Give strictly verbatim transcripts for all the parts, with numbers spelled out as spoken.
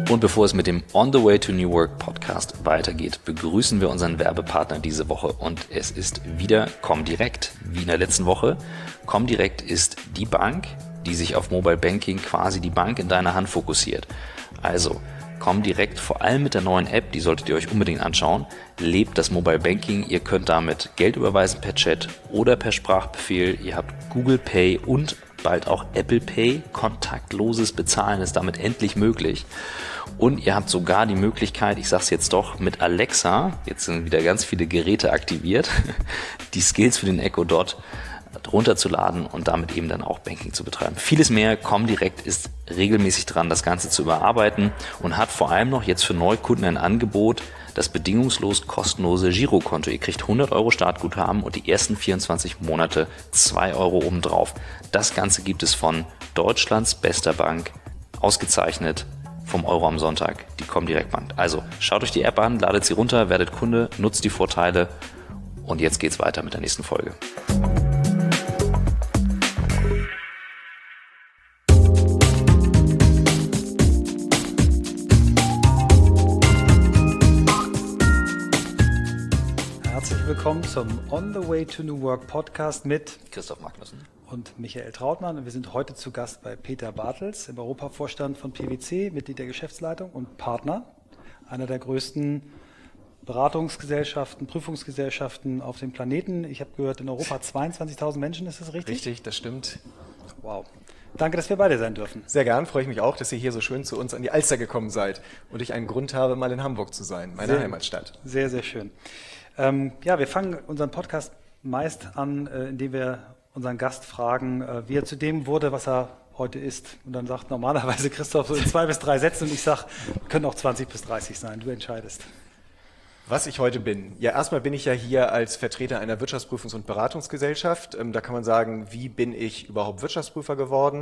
Und bevor es mit dem On the Way to New Work Podcast weitergeht, begrüßen wir unseren Werbepartner diese Woche und es ist wieder Comdirect. Wie in der letzten Woche. Comdirect ist die Bank, die sich auf Mobile Banking quasi die Bank in deiner Hand fokussiert. Also Comdirect, vor allem mit der neuen App, die solltet ihr euch unbedingt anschauen, lebt das Mobile Banking. Ihr könnt damit Geld überweisen per Chat oder per Sprachbefehl. Ihr habt Google Pay und bald auch Apple Pay. Kontaktloses Bezahlen ist damit endlich möglich. Und ihr habt sogar die Möglichkeit, ich sag's jetzt doch, mit Alexa, jetzt sind wieder ganz viele Geräte aktiviert, die Skills für den Echo Dot runterzuladen und damit eben dann auch Banking zu betreiben. Vieles mehr. Comdirect ist regelmäßig dran, das Ganze zu überarbeiten und hat vor allem noch jetzt für Neukunden ein Angebot, das bedingungslos kostenlose Girokonto. Ihr kriegt hundert Euro Startguthaben und die ersten vierundzwanzig Monate zwei Euro obendrauf. Das Ganze gibt es von Deutschlands bester Bank, ausgezeichnet vom Euro am Sonntag, die Comdirect Bank. Also schaut euch die App an, ladet sie runter, werdet Kunde, nutzt die Vorteile und jetzt geht's weiter mit der nächsten Folge. Herzlich willkommen zum On the Way to New Work Podcast mit Christoph Magnussen und Michael Trautmann. Und wir sind heute zu Gast bei Peter Bartels im Europavorstand von P W C, Mitglied der Geschäftsleitung und Partner einer der größten Beratungsgesellschaften, Prüfungsgesellschaften auf dem Planeten. Ich habe gehört, in Europa zweiundzwanzigtausend Menschen, ist das richtig? Richtig, das stimmt. Wow. Danke, dass wir beide sein dürfen. Sehr gern, freue ich mich auch, dass ihr hier so schön zu uns an die Alster gekommen seid und ich einen Grund habe, mal in Hamburg zu sein, meiner sehr, Heimatstadt. Sehr, sehr schön. Ähm, ja, wir fangen unseren Podcast meist an, äh, indem wir unseren Gast fragen, äh, wie er zu dem wurde, was er heute ist. Und dann sagt normalerweise Christoph so in zwei bis drei Sätzen und ich sage, können auch zwanzig bis dreißig sein, du entscheidest. Was ich heute bin? Ja, erstmal bin ich ja hier als Vertreter einer Wirtschaftsprüfungs- und Beratungsgesellschaft. Ähm, da kann man sagen, wie bin ich überhaupt Wirtschaftsprüfer geworden?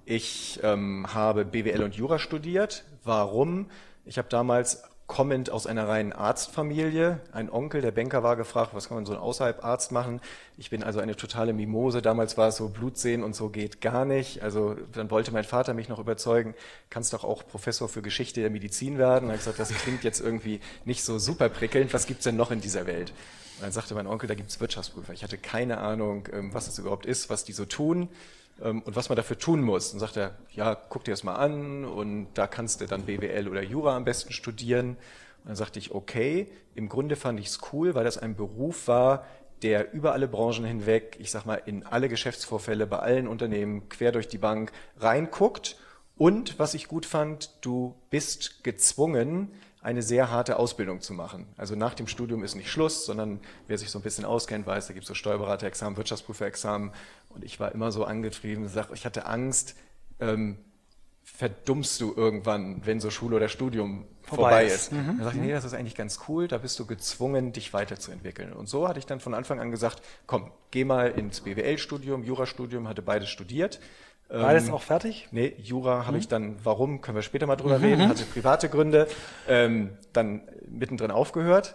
Ich ähm, habe B W L und Jura studiert. Warum? Ich habe damals kommend aus einer reinen Arztfamilie. Ein Onkel, der Banker, war gefragt, was kann man so außerhalb Arzt machen? Ich bin also eine totale Mimose. Damals war es so, Blut sehen und so geht gar nicht. Also dann wollte mein Vater mich noch überzeugen, kannst doch auch Professor für Geschichte der Medizin werden. Da habe ich gesagt, das klingt jetzt irgendwie nicht so super prickelnd. Was gibt's denn noch in dieser Welt? Und dann sagte mein Onkel, da gibt's Wirtschaftsprüfer. Ich hatte keine Ahnung, was das überhaupt ist, was die so tun und was man dafür tun muss. Und sagt er, ja, guck dir das mal an und da kannst du dann B W L oder Jura am besten studieren. Und dann sagte ich, okay, im Grunde fand ich es cool, weil das ein Beruf war, der über alle Branchen hinweg, ich sag mal, in alle Geschäftsvorfälle bei allen Unternehmen quer durch die Bank reinguckt. Und was ich gut fand, du bist gezwungen, eine sehr harte Ausbildung zu machen. Also nach dem Studium ist nicht Schluss, sondern wer sich so ein bisschen auskennt, weiß, da gibt es so Steuerberaterexamen, Wirtschaftsprüferexamen. Und ich war immer so angetrieben, ich hatte Angst, ähm, verdummst du irgendwann, wenn so Schule oder Studium vorbei, vorbei ist. ist. Mhm. Dann sagte ich, nee, das ist eigentlich ganz cool, da bist du gezwungen, dich weiterzuentwickeln. Und so hatte ich dann von Anfang an gesagt, komm, geh mal ins B W L-Studium, Jurastudium, hatte beides studiert. Beides ähm, auch fertig? Nee, Jura habe mhm. ich dann, warum, können wir später mal drüber mhm. reden, hatte private Gründe, ähm, dann mittendrin aufgehört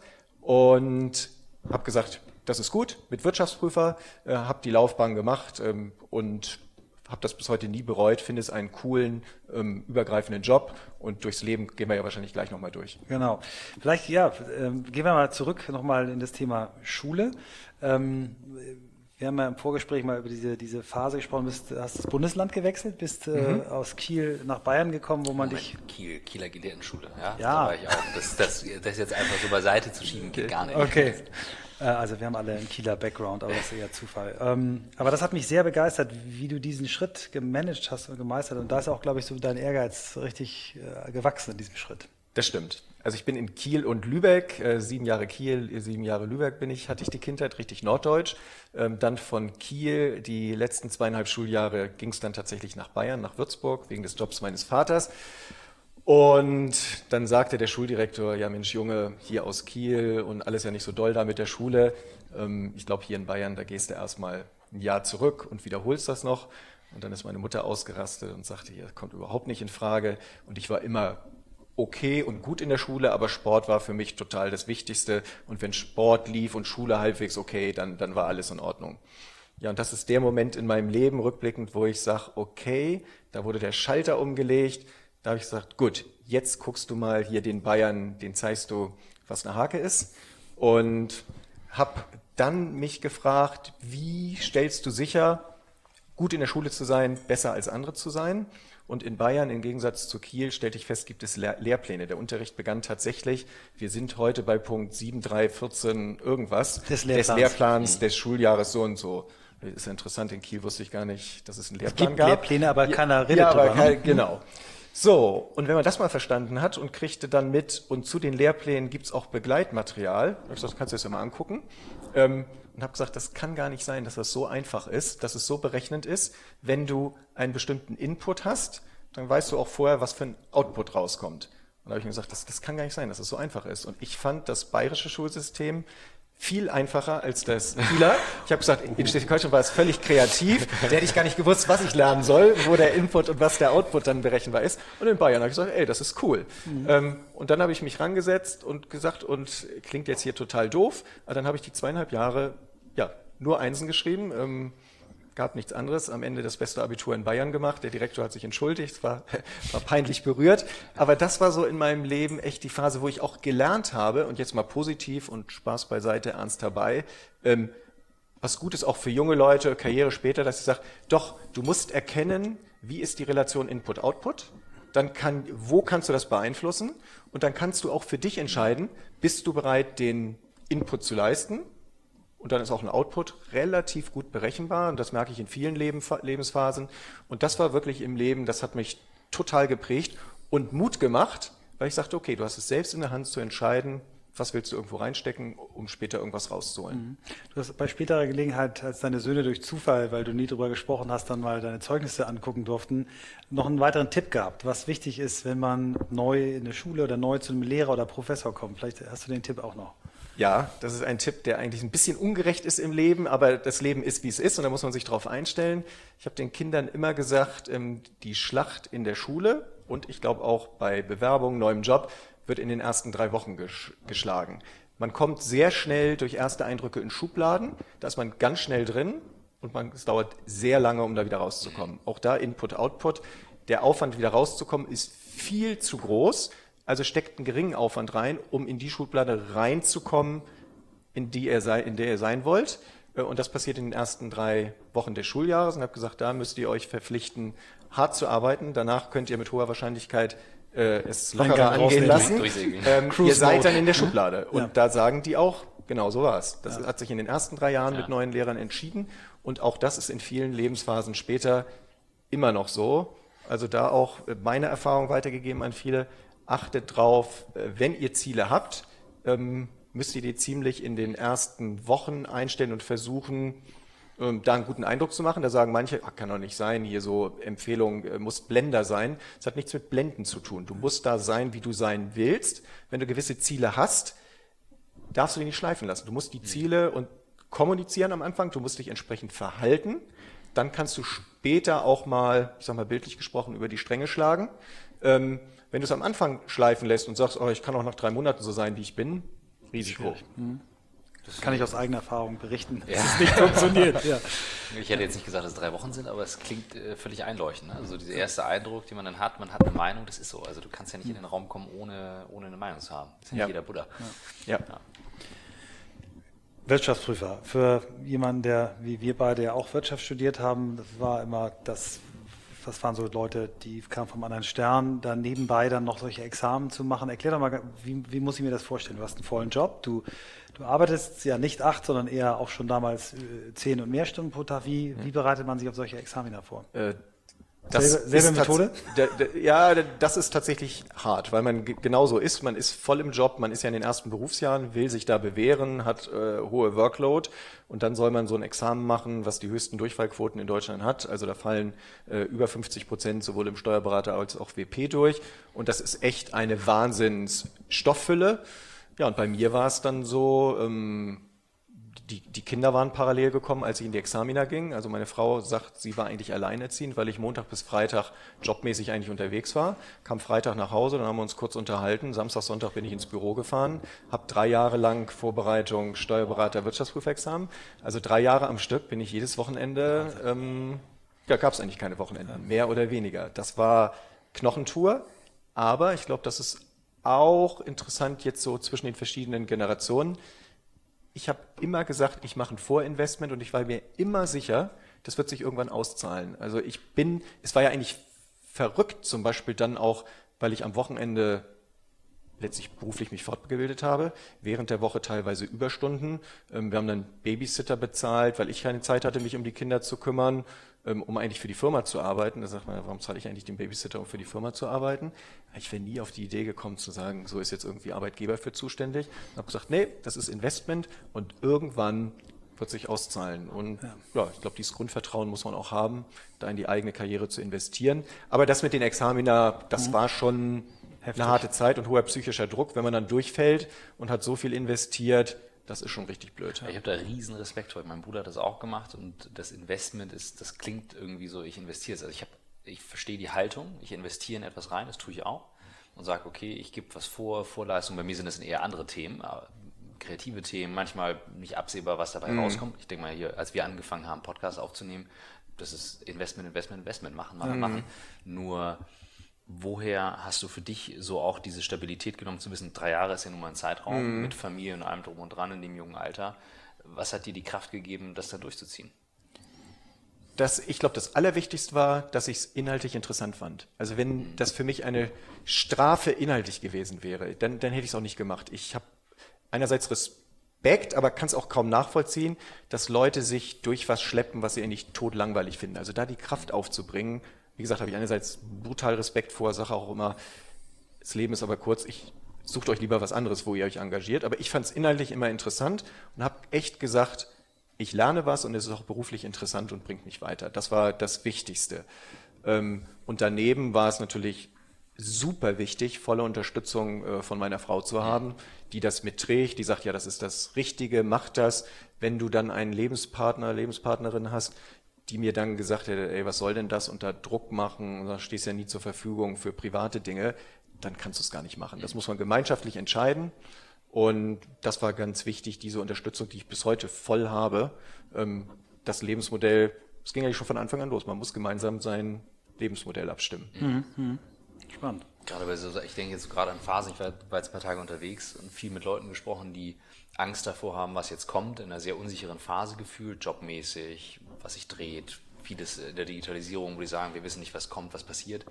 und habe gesagt, das ist gut, mit Wirtschaftsprüfer, äh, habe die Laufbahn gemacht ähm, und habe das bis heute nie bereut, finde es einen coolen, ähm, übergreifenden Job und durchs Leben gehen wir ja wahrscheinlich gleich nochmal durch. Genau. Vielleicht, ja, ähm, gehen wir mal zurück nochmal in das Thema Schule. Ähm, Wir haben ja im Vorgespräch mal über diese, diese Phase gesprochen, bist, hast das Bundesland gewechselt, bist mhm. äh, aus Kiel nach Bayern gekommen, wo man Moment, dich... Kiel, Kieler Gelehrtenschule, ja, ja. Da war ich auch. Das, das, das jetzt einfach so beiseite zu schieben, geht gar nicht. Okay, äh, also wir haben alle einen Kieler Background, aber das ist eher Zufall. Ähm, aber das hat mich sehr begeistert, wie du diesen Schritt gemanagt hast und gemeistert und da ist auch, glaube ich, so dein Ehrgeiz richtig äh, gewachsen in diesem Schritt. Das stimmt. Also ich bin in Kiel und Lübeck, äh, sieben Jahre Kiel, sieben Jahre Lübeck bin ich, hatte ich die Kindheit, richtig norddeutsch. Ähm, dann von Kiel, die letzten zweieinhalb Schuljahre ging es dann tatsächlich nach Bayern, nach Würzburg, wegen des Jobs meines Vaters. Und dann sagte der Schuldirektor, ja Mensch Junge, hier aus Kiel und alles ja nicht so doll da mit der Schule. Ähm, ich glaube hier in Bayern, da gehst du erstmal ein Jahr zurück und wiederholst das noch. Und dann ist meine Mutter ausgerastet und sagte, hier kommt überhaupt nicht in Frage. Und ich war immer okay und gut in der Schule, aber Sport war für mich total das Wichtigste. Und wenn Sport lief und Schule halbwegs okay, dann, dann war alles in Ordnung. Ja, und das ist der Moment in meinem Leben, rückblickend, wo ich sage, okay, da wurde der Schalter umgelegt. Da habe ich gesagt, gut, jetzt guckst du mal hier den Bayern, den zeigst du, was eine Hake ist. Und habe dann mich gefragt, wie stellst du sicher, gut in der Schule zu sein, besser als andere zu sein? Und in Bayern, im Gegensatz zu Kiel, stellte ich fest, gibt es Lehr- Lehrpläne. Der Unterricht begann tatsächlich, wir sind heute bei Punkt sieben drei vierzehn irgendwas, des Lehrplans, des, Lehrplans des Schuljahres so und so. Das ist interessant, in Kiel wusste ich gar nicht, dass es einen Lehrplan es gibt gab. Lehrpläne, aber ja, keiner redet ja, aber drüber. kein, genau. So, und wenn man das mal verstanden hat und kriegte dann mit, und zu den Lehrplänen gibt es auch Begleitmaterial, ich gesagt, kannst du das ja mal angucken, ähm, und habe gesagt, das kann gar nicht sein, dass das so einfach ist, dass es so berechnend ist. Wenn du einen bestimmten Input hast, dann weißt du auch vorher, was für ein Output rauskommt. Und da habe ich mir gesagt, das, das kann gar nicht sein, dass es so einfach ist. Und ich fand das bayerische Schulsystem viel einfacher als das Kieler. Ich habe gesagt, in Schleswig-Holstein war es völlig kreativ. Da hätte ich gar nicht gewusst, was ich lernen soll, wo der Input und was der Output dann berechenbar ist. Und in Bayern habe ich gesagt, ey, das ist cool. Mhm. Ähm, und dann habe ich mich rangesetzt und gesagt, und klingt jetzt hier total doof, aber dann habe ich die zweieinhalb Jahre, ja, nur Einsen geschrieben. Ähm, gab nichts anderes, am Ende das beste Abitur in Bayern gemacht, der Direktor hat sich entschuldigt, war, war peinlich berührt, aber das war so in meinem Leben echt die Phase, wo ich auch gelernt habe, und jetzt mal positiv und Spaß beiseite, ernst dabei, ähm, was gut ist auch für junge Leute, Karriere später, dass ich sage, doch, du musst erkennen, wie ist die Relation Input-Output, dann kann, wo kannst du das beeinflussen, und dann kannst du auch für dich entscheiden, bist du bereit, den Input zu leisten. Und dann ist auch ein Output relativ gut berechenbar. Und das merke ich in vielen Leben, Lebensphasen. Und das war wirklich im Leben, das hat mich total geprägt und Mut gemacht, weil ich sagte, okay, du hast es selbst in der Hand zu entscheiden, was willst du irgendwo reinstecken, um später irgendwas rauszuholen. Du hast bei späterer Gelegenheit, als deine Söhne durch Zufall, weil du nie drüber gesprochen hast, dann mal deine Zeugnisse angucken durften, noch einen weiteren Tipp gehabt, was wichtig ist, wenn man neu in eine Schule oder neu zu einem Lehrer oder Professor kommt. Vielleicht hast du den Tipp auch noch. Ja, das ist ein Tipp, der eigentlich ein bisschen ungerecht ist im Leben, aber das Leben ist, wie es ist, und da muss man sich drauf einstellen. Ich habe den Kindern immer gesagt, die Schlacht in der Schule und ich glaube auch bei Bewerbung, neuem Job, wird in den ersten drei Wochen geschlagen. Man kommt sehr schnell durch erste Eindrücke in Schubladen, da ist man ganz schnell drin und man, es dauert sehr lange, um da wieder rauszukommen. Auch da Input, Output. Der Aufwand, wieder rauszukommen, ist viel zu groß. Also steckt einen geringen Aufwand rein, um in die Schublade reinzukommen, in, die ihr sei, in der ihr sein wollt. Und das passiert in den ersten drei Wochen des Schuljahres. Und habe gesagt, da müsst ihr euch verpflichten, hart zu arbeiten. Danach könnt ihr mit hoher Wahrscheinlichkeit äh, es lockerer angehen lassen. Ähm, ihr seid dann in der Schublade. Und ja. Da sagen die auch, genau so war es. Das ja. hat sich in den ersten drei Jahren ja. mit neuen Lehrern entschieden. Und auch das ist in vielen Lebensphasen später immer noch so. Also da auch meine Erfahrung weitergegeben an viele. Achtet drauf, wenn ihr Ziele habt, müsst ihr die ziemlich in den ersten Wochen einstellen und versuchen, da einen guten Eindruck zu machen. Da sagen manche, ach, kann doch nicht sein, hier so Empfehlung, muss Blender sein. Das hat nichts mit Blenden zu tun. Du musst da sein, wie du sein willst. Wenn du gewisse Ziele hast, darfst du die nicht schleifen lassen. Du musst die Ziele und kommunizieren am Anfang, du musst dich entsprechend verhalten. Dann kannst du später auch mal, ich sag mal bildlich gesprochen, über die Stränge schlagen. Ähm, wenn du es am Anfang schleifen lässt und sagst, oh, ich kann auch nach drei Monaten so sein, wie ich bin, Risiko. Mhm. Das kann ich aus eigener Erfahrung berichten, ja. dass es nicht funktioniert. Ja. Ich hätte jetzt nicht gesagt, dass es drei Wochen sind, aber es klingt äh, völlig einleuchtend. Ne? Also dieser erste Eindruck, den man dann hat, man hat eine Meinung, das ist so. Also du kannst ja nicht in den Raum kommen, ohne, ohne eine Meinung zu haben. Das ist ja nicht ja. jeder Buddha. Ja. Ja. Wirtschaftsprüfer. Für jemanden, der wie wir beide ja auch Wirtschaft studiert haben, das war immer das, das waren so Leute, die kamen vom anderen Stern, dann nebenbei dann noch solche Examen zu machen. Erklär doch mal, wie, wie muss ich mir das vorstellen? Du hast einen vollen Job, du, du arbeitest ja nicht acht, sondern eher auch schon damals zehn und mehr Stunden pro Tag. Wie, wie bereitet man sich auf solche Examina vor? Äh, Das selbe selbe Methode? Da, da, ja, das ist tatsächlich hart, weil man genauso ist. Man ist voll im Job, man ist ja in den ersten Berufsjahren, will sich da bewähren, hat äh, hohe Workload und dann soll man so ein Examen machen, was die höchsten Durchfallquoten in Deutschland hat. Also da fallen äh, über fünfzig Prozent sowohl im Steuerberater als auch W P durch und das ist echt eine Wahnsinnsstofffülle. Ja, und bei mir war es dann so, ähm, Die, die Kinder waren parallel gekommen, als ich in die Examina ging. Also meine Frau sagt, sie war eigentlich alleinerziehend, weil ich Montag bis Freitag jobmäßig eigentlich unterwegs war. Kam Freitag nach Hause, dann haben wir uns kurz unterhalten. Samstag, Sonntag bin ich ins Büro gefahren, habe drei Jahre lang Vorbereitung Steuerberater, Wirtschaftsprüfexamen. Also drei Jahre am Stück bin ich jedes Wochenende, ähm, ja, gab es eigentlich keine Wochenenden, mehr oder weniger. Das war Knochentour. Aber ich glaube, das ist auch interessant jetzt so zwischen den verschiedenen Generationen. Ich habe immer gesagt, ich mache ein Vorinvestment und ich war mir immer sicher, das wird sich irgendwann auszahlen. Also ich bin, es war ja eigentlich verrückt zum Beispiel dann auch, weil ich am Wochenende letztlich beruflich mich fortgebildet habe, während der Woche teilweise Überstunden. Wir haben dann Babysitter bezahlt, weil ich keine Zeit hatte, mich um die Kinder zu kümmern, um eigentlich für die Firma zu arbeiten. Da sagt man, warum zahle ich eigentlich den Babysitter, um für die Firma zu arbeiten? Ich wäre nie auf die Idee gekommen zu sagen, so ist jetzt irgendwie Arbeitgeber für zuständig. Ich habe gesagt, nee, das ist Investment und irgendwann wird sich auszahlen. Und ja, ja ich glaube, dieses Grundvertrauen muss man auch haben, da in die eigene Karriere zu investieren. Aber das mit den Examina, das mhm. war schon heftig. Eine harte Zeit und hoher psychischer Druck, wenn man dann durchfällt und hat so viel investiert, das ist schon richtig blöd. Ja. Ich habe da riesen Respekt vor. Mein Bruder hat das auch gemacht und das Investment ist, das klingt irgendwie so, ich investiere es. Also ich habe, ich verstehe die Haltung, ich investiere in etwas rein, das tue ich auch und sage, okay, ich gebe was vor, Vorleistung. Bei mir sind das eher andere Themen, kreative Themen, manchmal nicht absehbar, was dabei mhm. rauskommt. Ich denke mal hier, als wir angefangen haben, Podcasts aufzunehmen, das ist Investment, Investment, Investment, machen, machen, mhm. machen. Nur woher hast du für dich so auch diese Stabilität genommen, zu wissen, drei Jahre ist ja nun mal ein Zeitraum mhm. mit Familie und allem drum und dran in dem jungen Alter. Was hat dir die Kraft gegeben, das dann durchzuziehen? Das, ich glaube, das Allerwichtigste war, dass ich es inhaltlich interessant fand. Also wenn mhm. das für mich eine Strafe inhaltlich gewesen wäre, dann, dann hätte ich es auch nicht gemacht. Ich habe einerseits Respekt, aber kann es auch kaum nachvollziehen, dass Leute sich durch was schleppen, was sie eigentlich totlangweilig finden. Also da die Kraft aufzubringen. Wie gesagt, habe ich einerseits brutal Respekt vor, sage auch immer, das Leben ist aber kurz, ich sucht euch lieber was anderes, wo ihr euch engagiert. Aber ich fand es inhaltlich immer interessant und habe echt gesagt, ich lerne was und es ist auch beruflich interessant und bringt mich weiter. Das war das Wichtigste. Und daneben war es natürlich super wichtig, volle Unterstützung von meiner Frau zu haben, die das mitträgt, die sagt, ja, das ist das Richtige, mach das. Wenn du dann einen Lebenspartner, Lebenspartnerin hast, die mir dann gesagt hätte, ey, was soll denn das unter Druck machen, und da stehst ja nie zur Verfügung für private Dinge, dann kannst du es gar nicht machen. Das muss man gemeinschaftlich entscheiden und das war ganz wichtig, diese Unterstützung, die ich bis heute voll habe. Das Lebensmodell, es ging eigentlich schon von Anfang an los, man muss gemeinsam sein Lebensmodell abstimmen. Mhm. Spannend. Gerade bei so, ich denke jetzt gerade an Phasen, ich war, war jetzt ein paar Tage unterwegs und viel mit Leuten gesprochen, die Angst davor haben, was jetzt kommt, in einer sehr unsicheren Phase gefühlt, jobmäßig, was sich dreht, vieles in der Digitalisierung, wo die sagen, wir wissen nicht, was kommt, was passiert.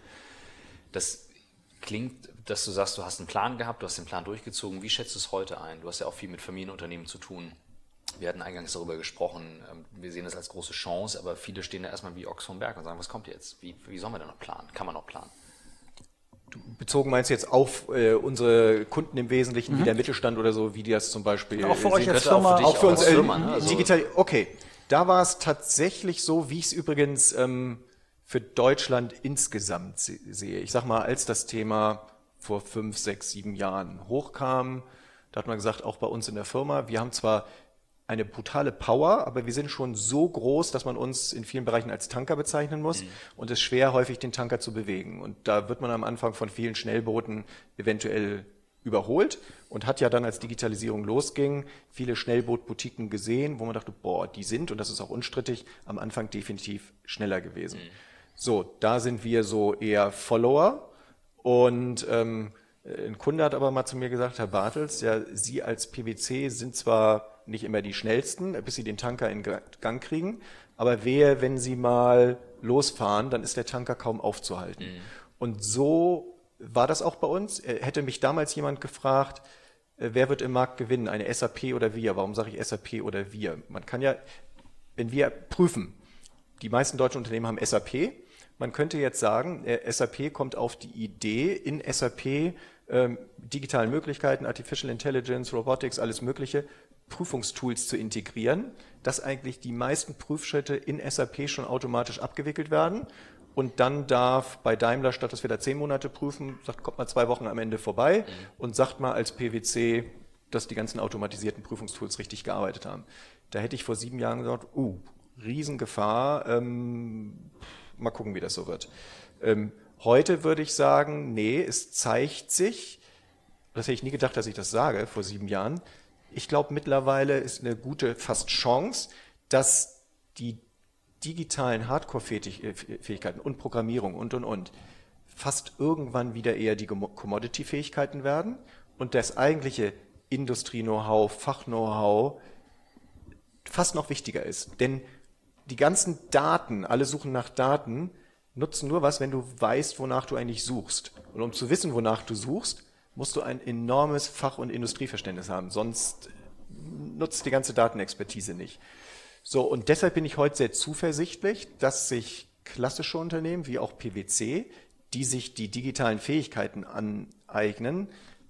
Das klingt, dass du sagst, du hast einen Plan gehabt, du hast den Plan durchgezogen. Wie schätzt du es heute ein? Du hast ja auch viel mit Familienunternehmen zu tun. Wir hatten eingangs darüber gesprochen, wir sehen das als große Chance, aber viele stehen da erstmal wie Ochs vom Berg und sagen, was kommt jetzt? Wie, wie sollen wir denn noch planen? Kann man noch planen? Bezogen meinst du jetzt auf äh, unsere Kunden im Wesentlichen, mhm. wie der Mittelstand oder so, wie die das zum Beispiel... Auch für äh, euch als Firma. Auch für, auch für uns äh, Firma, ne? Also digital. Okay, da war es tatsächlich so, wie ich es übrigens ähm, für Deutschland insgesamt se sehe. Ich sag mal, als das Thema vor fünf, sechs, sieben Jahren hochkam, da hat man gesagt, auch bei uns in der Firma, wir haben zwar eine brutale Power, aber wir sind schon so groß, dass man uns in vielen Bereichen als Tanker bezeichnen muss mhm. und es ist schwer, häufig den Tanker zu bewegen. Und da wird man am Anfang von vielen Schnellbooten eventuell überholt und hat ja dann, als Digitalisierung losging, viele Schnellbootboutiquen gesehen, wo man dachte, boah, die sind, und das ist auch unstrittig, am Anfang definitiv schneller gewesen. Mhm. So, da sind wir so eher Follower und ähm, ein Kunde hat aber mal zu mir gesagt, Herr Bartels, ja, Sie als P W C sind zwar nicht immer die schnellsten, bis Sie den Tanker in Gang kriegen, aber wehe, wenn Sie mal losfahren, dann ist der Tanker kaum aufzuhalten. Mhm. Und so war das auch bei uns. Hätte mich damals jemand gefragt, wer wird im Markt gewinnen, eine S A P oder wir? Warum sage ich S A P oder wir? Man kann ja, wenn wir prüfen, die meisten deutschen Unternehmen haben S A P, man könnte jetzt sagen, S A P kommt auf die Idee, in S A P ähm, digitalen Möglichkeiten, Artificial Intelligence, Robotics, alles Mögliche, Prüfungstools zu integrieren, dass eigentlich die meisten Prüfschritte in S A P schon automatisch abgewickelt werden. Und dann darf bei Daimler, statt dass wir da zehn Monate prüfen, sagt, kommt mal zwei Wochen am Ende vorbei mhm. und sagt mal als P W C, dass die ganzen automatisierten Prüfungstools richtig gearbeitet haben. Da hätte ich vor sieben Jahren gesagt, uh, Riesengefahr, ähm, mal gucken, wie das so wird. Ähm, heute würde ich sagen, nee, es zeigt sich, das hätte ich nie gedacht, dass ich das sage, vor sieben Jahren, ich glaube, mittlerweile ist eine gute fast Chance, dass die digitalen Hardcore-Fähigkeiten und Programmierung und, und, und fast irgendwann wieder eher die Commodity-Fähigkeiten werden und das eigentliche Industrie-Know-how, Fach-Know-how fast noch wichtiger ist. Denn die ganzen Daten, alle suchen nach Daten, nutzen nur was, wenn du weißt, wonach du eigentlich suchst. Und um zu wissen, wonach du suchst, musst du ein enormes Fach- und Industrieverständnis haben. Sonst nutzt die ganze Datenexpertise nicht. So, und deshalb bin ich heute sehr zuversichtlich, dass sich klassische Unternehmen wie auch P W C, die sich die digitalen Fähigkeiten aneignen,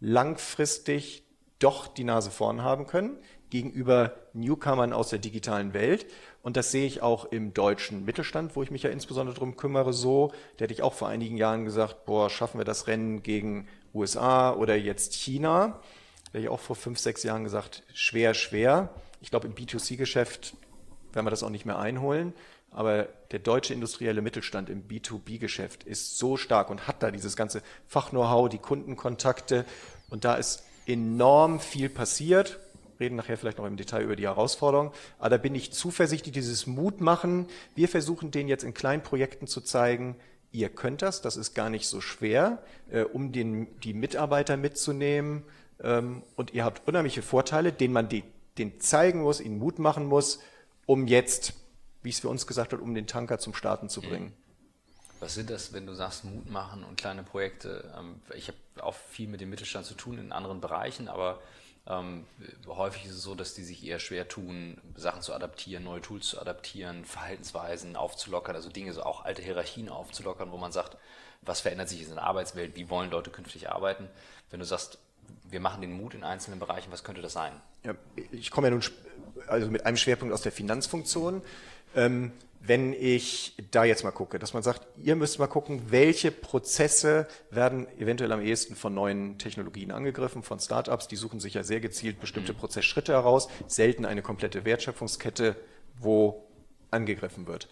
langfristig doch die Nase vorn haben können gegenüber Newcomern aus der digitalen Welt. Und das sehe ich auch im deutschen Mittelstand, wo ich mich ja insbesondere darum kümmere, so. Da hätte ich auch vor einigen Jahren gesagt, boah, schaffen wir das Rennen gegen U S A oder jetzt China. Da hätte ich auch vor fünf, sechs Jahren gesagt, schwer, schwer. Ich glaube, im B zwei C Geschäft werden wir das auch nicht mehr einholen. Aber der deutsche industrielle Mittelstand im B zwei B Geschäft ist so stark und hat da dieses ganze Fach-Know-how, die Kundenkontakte. Und da ist enorm viel passiert. Reden nachher vielleicht noch im Detail über die Herausforderungen. Aber da bin ich zuversichtlich, dieses Mut machen. Wir versuchen denen jetzt in kleinen Projekten zu zeigen, ihr könnt das, das ist gar nicht so schwer, äh, um den, die Mitarbeiter mitzunehmen. Ähm, und ihr habt unheimliche Vorteile, denen man die, denen zeigen muss, ihnen Mut machen muss, um jetzt, wie es für uns gesagt hat, um den Tanker zum Starten zu bringen. Was sind das, wenn du sagst, Mut machen und kleine Projekte? Ich habe auch viel mit dem Mittelstand zu tun in anderen Bereichen, aber ähm, häufig ist es so, dass die sich eher schwer tun, Sachen zu adaptieren, neue Tools zu adaptieren, Verhaltensweisen aufzulockern, also Dinge, so auch alte Hierarchien aufzulockern, wo man sagt, was verändert sich in der Arbeitswelt, wie wollen Leute künftig arbeiten? Wenn du sagst, wir machen den Mut in einzelnen Bereichen, was könnte das sein? Ja, ich komme ja nun also mit einem Schwerpunkt aus der Finanzfunktion. Ähm, wenn ich da jetzt mal gucke, dass man sagt, ihr müsst mal gucken, welche Prozesse werden eventuell am ehesten von neuen Technologien angegriffen, von Startups, die suchen sich ja sehr gezielt bestimmte Prozessschritte heraus, selten eine komplette Wertschöpfungskette, wo angegriffen wird.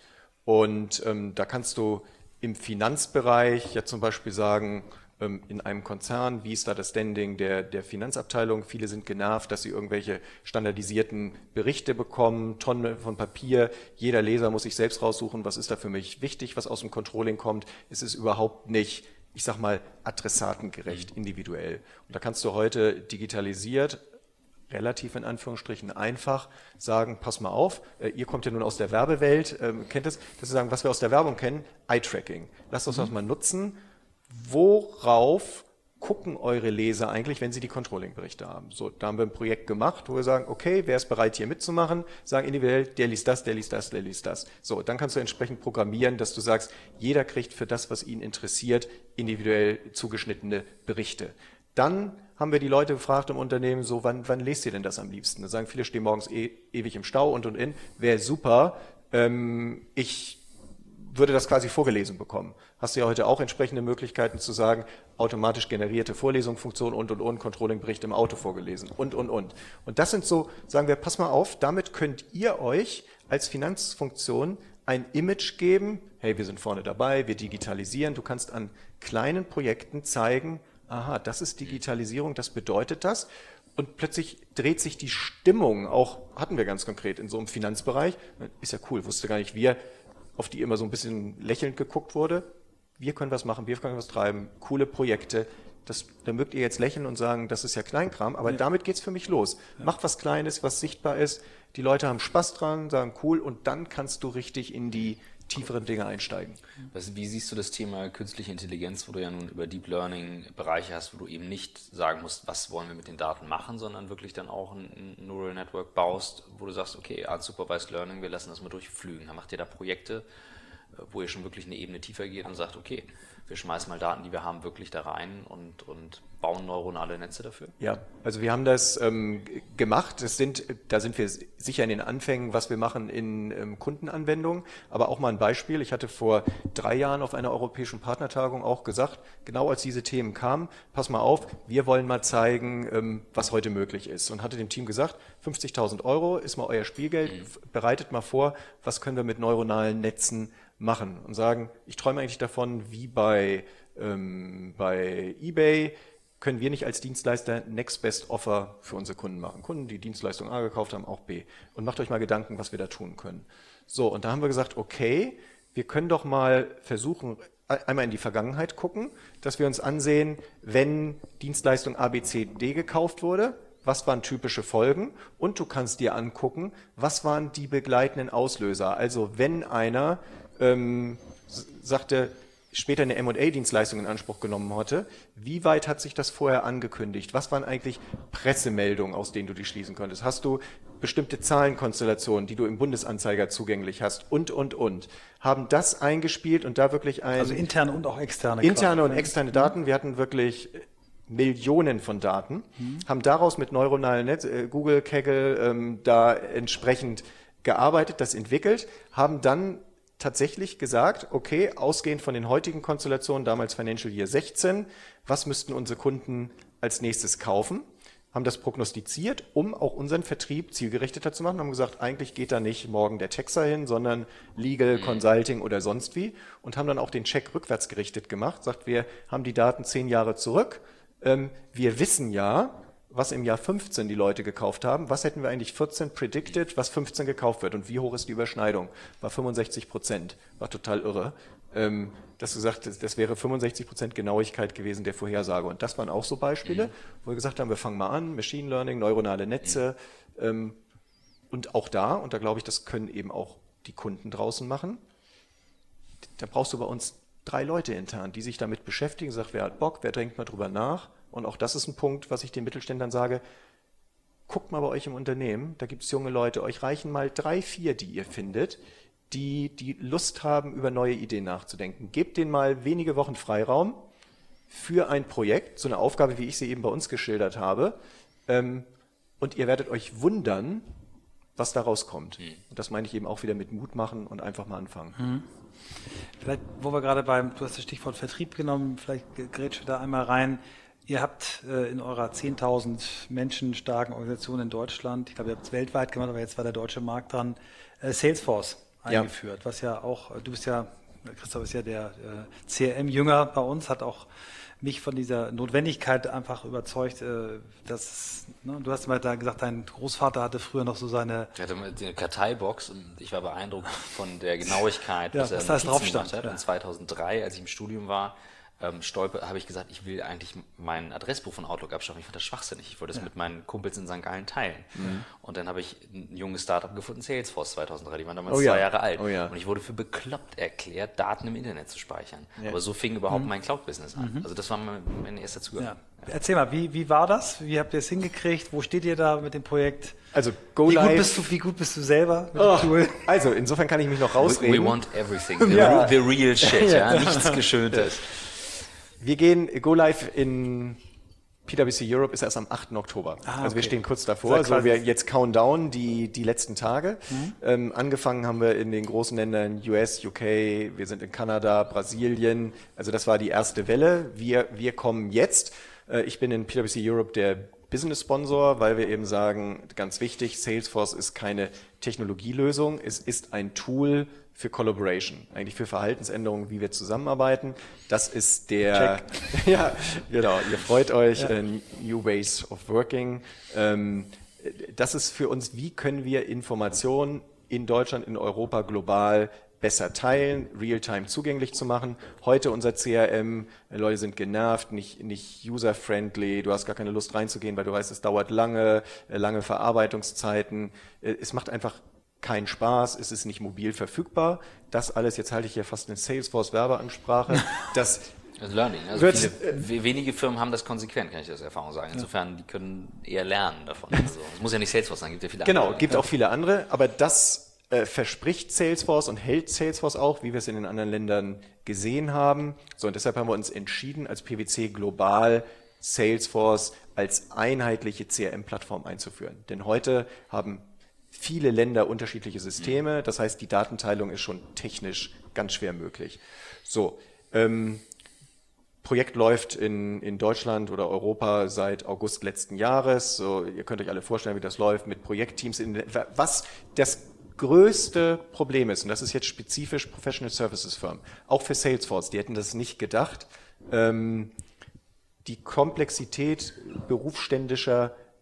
Und ähm, da kannst du im Finanzbereich ja zum Beispiel sagen, in einem Konzern, wie ist da das Standing der, der Finanzabteilung? Viele sind genervt, dass sie irgendwelche standardisierten Berichte bekommen, Tonnen von Papier. Jeder Leser muss sich selbst raussuchen, was ist da für mich wichtig, was aus dem Controlling kommt. Es ist überhaupt nicht, ich sag mal, adressatengerecht, individuell. Und da kannst du heute digitalisiert, relativ in Anführungsstrichen einfach sagen, pass mal auf, ihr kommt ja nun aus der Werbewelt, kennt es, dass sie sagen, was wir aus der Werbung kennen, Eye-Tracking. Lasst uns das mal nutzen. Worauf gucken eure Leser eigentlich, wenn sie die Controlling-Berichte haben? So, da haben wir ein Projekt gemacht, wo wir sagen, okay, wer ist bereit, hier mitzumachen? Sagen individuell, der liest das, der liest das, der liest das. So, dann kannst du entsprechend programmieren, dass du sagst, jeder kriegt für das, was ihn interessiert, individuell zugeschnittene Berichte. Dann haben wir die Leute gefragt im Unternehmen, so, wann, wann lest ihr denn das am liebsten? Da sagen viele, stehen morgens e ewig im Stau und und in. Wäre super. Ähm, ich würde das quasi vorgelesen bekommen. Hast du ja heute auch entsprechende Möglichkeiten zu sagen, automatisch generierte Vorlesungsfunktion und, und, und, Controlling-Bericht im Auto vorgelesen und, und, und. Und das sind so, sagen wir, pass mal auf, damit könnt ihr euch als Finanzfunktion ein Image geben, hey, wir sind vorne dabei, wir digitalisieren, du kannst an kleinen Projekten zeigen, aha, das ist Digitalisierung, das bedeutet das. Und plötzlich dreht sich die Stimmung, auch hatten wir ganz konkret in so einem Finanzbereich, ist ja cool, wusste gar nicht, wir, auf die immer so ein bisschen lächelnd geguckt wurde. Wir können was machen, wir können was treiben, coole Projekte. Das, da mögt ihr jetzt lächeln und sagen, das ist ja Kleinkram, aber ja. Damit geht's für mich los. Ja. Macht was Kleines, was sichtbar ist. Die Leute haben Spaß dran, sagen cool und dann kannst du richtig in die tieferen Dinge einsteigen. Was, wie siehst du das Thema künstliche Intelligenz, wo du ja nun über Deep Learning Bereiche hast, wo du eben nicht sagen musst, was wollen wir mit den Daten machen, sondern wirklich dann auch ein Neural Network baust, wo du sagst, okay, Unsupervised Learning, wir lassen das mal durchflügen. Dann macht ihr da Projekte, wo ihr schon wirklich eine Ebene tiefer geht und sagt, okay, wir schmeißen mal Daten, die wir haben, wirklich da rein und, und bauen neuronale Netze dafür? Ja, also wir haben das ähm, gemacht. Das sind, da sind wir sicher in den Anfängen, was wir machen in ähm, Kundenanwendungen. Aber auch mal ein Beispiel. Ich hatte vor drei Jahren auf einer europäischen Partnertagung auch gesagt, genau als diese Themen kamen, pass mal auf, wir wollen mal zeigen, ähm, was heute möglich ist. Und hatte dem Team gesagt, fünfzigtausend Euro ist mal euer Spielgeld, mhm. bereitet mal vor, was können wir mit neuronalen Netzen machen und sagen, ich träume eigentlich davon, wie bei, ähm, bei eBay, können wir nicht als Dienstleister Next Best Offer für unsere Kunden machen. Kunden, die Dienstleistung A gekauft haben, auch B. Und macht euch mal Gedanken, was wir da tun können. So, und da haben wir gesagt, okay, wir können doch mal versuchen, einmal in die Vergangenheit gucken, dass wir uns ansehen, wenn Dienstleistung A, B, C, D gekauft wurde, was waren typische Folgen, und du kannst dir angucken, was waren die begleitenden Auslöser. Also wenn einer ähm, sagte, später eine M und A-Dienstleistung in Anspruch genommen hatte, wie weit hat sich das vorher angekündigt? Was waren eigentlich Pressemeldungen, aus denen du die schließen konntest? Hast du bestimmte Zahlenkonstellationen, die du im Bundesanzeiger zugänglich hast, und, und, und. Haben das eingespielt und da wirklich ein... Also interne und auch externe. Interne und externe Daten. Wir hatten wirklich Millionen von Daten, mhm. haben daraus mit neuronalen Netz, äh, Google, Kaggle, ähm, da entsprechend gearbeitet, das entwickelt, haben dann tatsächlich gesagt, okay, ausgehend von den heutigen Konstellationen, damals Financial Year sechzehn, was müssten unsere Kunden als nächstes kaufen? Haben das prognostiziert, um auch unseren Vertrieb zielgerichteter zu machen, haben gesagt, eigentlich geht da nicht morgen der Texter hin, sondern Legal, mhm. Consulting oder sonst wie, und haben dann auch den Check rückwärts gerichtet gemacht, sagt, wir haben die Daten zehn Jahre zurück, ähm, wir wissen ja, was im Jahr fünfzehn die Leute gekauft haben, was hätten wir eigentlich vierzehn predicted, was fünfzehn gekauft wird und wie hoch ist die Überschneidung? War fünfundsechzig Prozent, war total irre. Ähm, dass du gesagt hast, das wäre fünfundsechzig Prozent Genauigkeit gewesen der Vorhersage. Und das waren auch so Beispiele, mhm. wo wir gesagt haben, wir fangen mal an, Machine Learning, neuronale Netze, mhm. ähm, und auch da, und da glaube ich, das können eben auch die Kunden draußen machen, da brauchst du bei uns drei Leute intern, die sich damit beschäftigen, sagt, wer hat Bock, wer denkt mal drüber nach. Und auch das ist ein Punkt, was ich den Mittelständlern sage, guckt mal bei euch im Unternehmen, da gibt es junge Leute, euch reichen mal drei, vier, die ihr findet, die die Lust haben, über neue Ideen nachzudenken. Gebt denen mal wenige Wochen Freiraum für ein Projekt, so eine Aufgabe, wie ich sie eben bei uns geschildert habe, ähm, und ihr werdet euch wundern, was da rauskommt. Mhm. Und das meine ich eben auch wieder mit Mut machen und einfach mal anfangen. Mhm. Vielleicht, wo wir gerade beim, du hast das Stichwort Vertrieb genommen, vielleicht grätsche da einmal rein. Ihr habt äh, in eurer zehntausend Menschen starken Organisation in Deutschland, ich glaube, ihr habt es weltweit gemacht, aber jetzt war der deutsche Markt dran, äh, Salesforce eingeführt, ja. Was ja auch, du bist ja, Christoph ist ja der äh, C R M-Jünger bei uns, hat auch mich von dieser Notwendigkeit einfach überzeugt, äh, dass, ne, du hast mal da gesagt, dein Großvater hatte früher noch so seine... Er hatte eine Karteibox und ich war beeindruckt von der Genauigkeit, ja, was, was er da drauf stand. Hat. Ja. Und zweitausenddrei, als ich im Studium war, ähm, stolper, habe ich gesagt, ich will eigentlich mein Adressbuch von Outlook abschaffen. Ich fand das schwachsinnig. Ich wollte das ja. mit meinen Kumpels in Sankt Gallen teilen. Mhm. Und dann habe ich ein junges Startup gefunden, Salesforce zweitausenddrei. Die waren damals oh ja. zwei Jahre alt. Oh ja. Und ich wurde für bekloppt erklärt, Daten im Internet zu speichern. Ja. Aber so fing überhaupt mhm. mein Cloud-Business an. Mhm. Also das war mein, mein erster Zugang. Ja. Ja. Erzähl mal, wie, wie war das? Wie habt ihr es hingekriegt? Wo steht ihr da mit dem Projekt? Also Go wie Live. Gut bist du, wie gut bist du selber mit oh, dem Tool? Also insofern kann ich mich noch rausreden. We, we want everything. The, ja. the real shit. Ja. Ja. Nichts Geschöntes. Wir gehen Go Live in P W C Europe ist erst am achten Oktober. Ah, okay. Also wir stehen kurz davor. Also wir jetzt Countdown die, die letzten Tage. Mhm. Ähm, angefangen haben wir in den großen Ländern U S, U K, wir sind in Kanada, Brasilien. Also das war die erste Welle. Wir, wir kommen jetzt. Äh, ich bin in P W C Europe der Business-Sponsor, weil wir eben sagen, ganz wichtig, Salesforce ist keine Technologielösung, es ist ein Tool für Collaboration, eigentlich für Verhaltensänderungen, wie wir zusammenarbeiten. Das ist der, ja, genau, ihr freut euch, ja. uh, New Ways of Working. Ähm, das ist für uns, wie können wir Informationen in Deutschland, in Europa, global besser teilen, real-time zugänglich zu machen. Heute unser C R M, Leute sind genervt, nicht, nicht user-friendly, du hast gar keine Lust reinzugehen, weil du weißt, es dauert lange, lange Verarbeitungszeiten. Es macht einfach keinen Spaß, es ist nicht mobil verfügbar. Das alles, jetzt halte ich hier fast eine Salesforce-Werbeansprache, das Das Learning. Also wird, viele, wenige Firmen haben das konsequent, kann ich aus Erfahrung sagen. Insofern, die können eher lernen davon. Also, es muss ja nicht Salesforce sein, gibt ja viele genau, andere. Genau, gibt auch viele andere, aber das äh, verspricht Salesforce und hält Salesforce auch, wie wir es in den anderen Ländern gesehen haben. So, und deshalb haben wir uns entschieden, als P W C global Salesforce als einheitliche C R M-Plattform einzuführen. Denn heute haben viele Länder unterschiedliche Systeme, das heißt, die Datenteilung ist schon technisch ganz schwer möglich. So, ähm, Projekt läuft in, in Deutschland oder Europa seit August letzten Jahres. So, ihr könnt euch alle vorstellen, wie das läuft mit Projektteams. In, was das größte Problem ist, und das ist jetzt spezifisch Professional Services Firmen, auch für Salesforce, die hätten das nicht gedacht, ähm, die Komplexität berufsständischer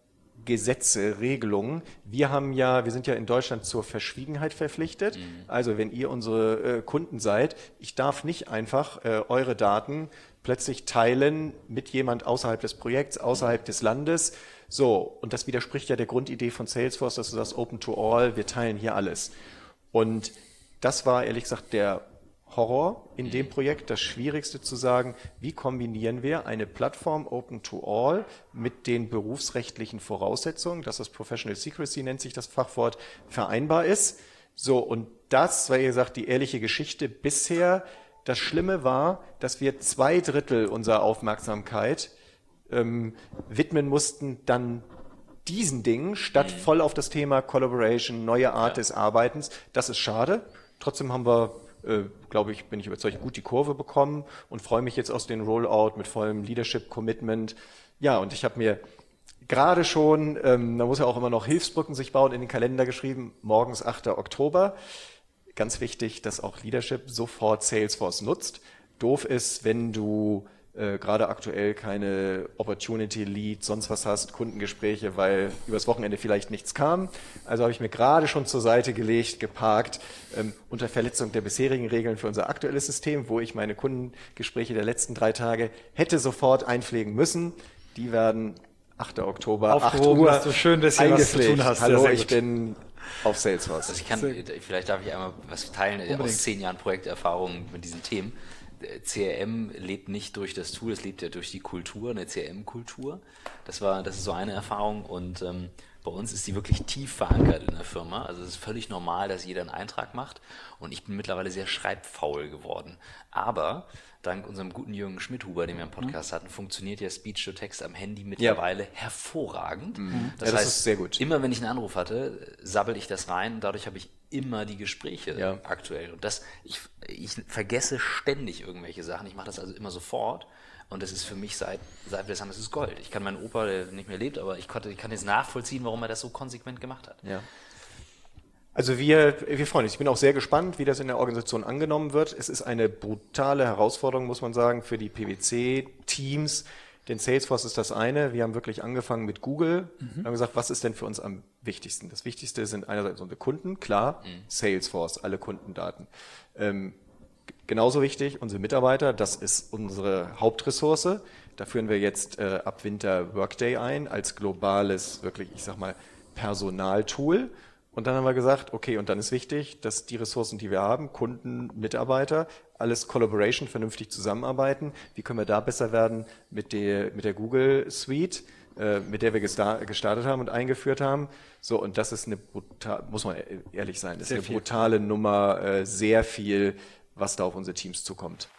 Gesetze, Regelungen. Wir haben ja, wir sind ja in Deutschland zur Verschwiegenheit verpflichtet. Mhm. Also wenn ihr unsere äh, Kunden seid, ich darf nicht einfach äh, eure Daten plötzlich teilen mit jemand außerhalb des Projekts, außerhalb des Landes. So, und das widerspricht ja der Grundidee von Salesforce, dass du sagst, Open to All, wir teilen hier alles. Und das war ehrlich gesagt der Horror in dem Projekt, das Schwierigste zu sagen, wie kombinieren wir eine Plattform Open to All mit den berufsrechtlichen Voraussetzungen, dass das Professional Secrecy nennt sich das Fachwort, vereinbar ist. So, und das war, wie gesagt, die ehrliche Geschichte bisher. Das Schlimme war, dass wir zwei Drittel unserer Aufmerksamkeit ähm, widmen mussten dann diesen Dingen, statt mhm. voll auf das Thema Collaboration, neue Art ja. des Arbeitens. Das ist schade. Trotzdem haben wir, äh, glaube ich, bin ich überzeugt, gut die Kurve bekommen und freue mich jetzt aus dem Rollout mit vollem Leadership-Commitment. Ja, und ich habe mir gerade schon, ähm, da muss ja auch immer noch Hilfsbrücken sich bauen, in den Kalender geschrieben, morgens achter Oktober. Ganz wichtig, dass auch Leadership sofort Salesforce nutzt. Doof ist, wenn du äh, gerade aktuell keine Opportunity Lead, sonst was hast, Kundengespräche, weil übers Wochenende vielleicht nichts kam. Also habe ich mir gerade schon zur Seite gelegt, geparkt, ähm, unter Verletzung der bisherigen Regeln für unser aktuelles System, wo ich meine Kundengespräche der letzten drei Tage hätte sofort einpflegen müssen. Die werden achter Oktober, acht Uhr, dass du schön das hier was zu tun hast. Hallo, ich bin auf Salesforce. Also ich kann, vielleicht darf ich einmal was teilen Unbedingt. aus zehn Jahren Projekterfahrung mit diesen Themen. C R M lebt nicht durch das Tool, es lebt ja durch die Kultur, eine C R M-Kultur. Das war, das ist so eine Erfahrung und ähm, bei uns ist die wirklich tief verankert in der Firma. Also es ist völlig normal, dass jeder einen Eintrag macht und ich bin mittlerweile sehr schreibfaul geworden. Aber dank unserem guten Jürgen Schmidhuber, den wir im Podcast mhm. hatten, funktioniert ja Speech-to-Text am Handy mittlerweile ja. hervorragend. Mhm. Das, ja, das heißt, ist sehr gut. Immer wenn ich einen Anruf hatte, sabbel ich das rein und dadurch habe ich immer die Gespräche ja. aktuell. Und das, ich, ich vergesse ständig irgendwelche Sachen. Ich mache das also immer sofort. Und das ist für mich seit, seit wir das haben, das ist Gold. Ich kann meinen Opa, der nicht mehr lebt, aber ich, konnte, ich kann jetzt nachvollziehen, warum er das so konsequent gemacht hat. Ja. Also wir, wir freuen uns. Ich bin auch sehr gespannt, wie das in der Organisation angenommen wird. Es ist eine brutale Herausforderung, muss man sagen, für die P W C-Teams. Denn Salesforce ist das eine. Wir haben wirklich angefangen mit Google. Mhm. haben gesagt, was ist denn für uns am wichtigsten? Das Wichtigste sind einerseits unsere Kunden, klar, mhm. Salesforce, alle Kundendaten. Ähm, genauso wichtig, unsere Mitarbeiter, das ist unsere Hauptressource. Da führen wir jetzt äh, ab Winter Workday ein als globales, wirklich, ich sag mal, Personaltool. Und dann haben wir gesagt, okay, und dann ist wichtig, dass die Ressourcen, die wir haben, Kunden, Mitarbeiter, alles Collaboration, vernünftig zusammenarbeiten. Wie können wir da besser werden mit der, mit der Google Suite, äh, mit der wir gestartet haben und eingeführt haben? So, und das ist eine brutal, muss man ehrlich sein, das ist eine brutale Nummer, äh, sehr viel, was da auf unsere Teams zukommt.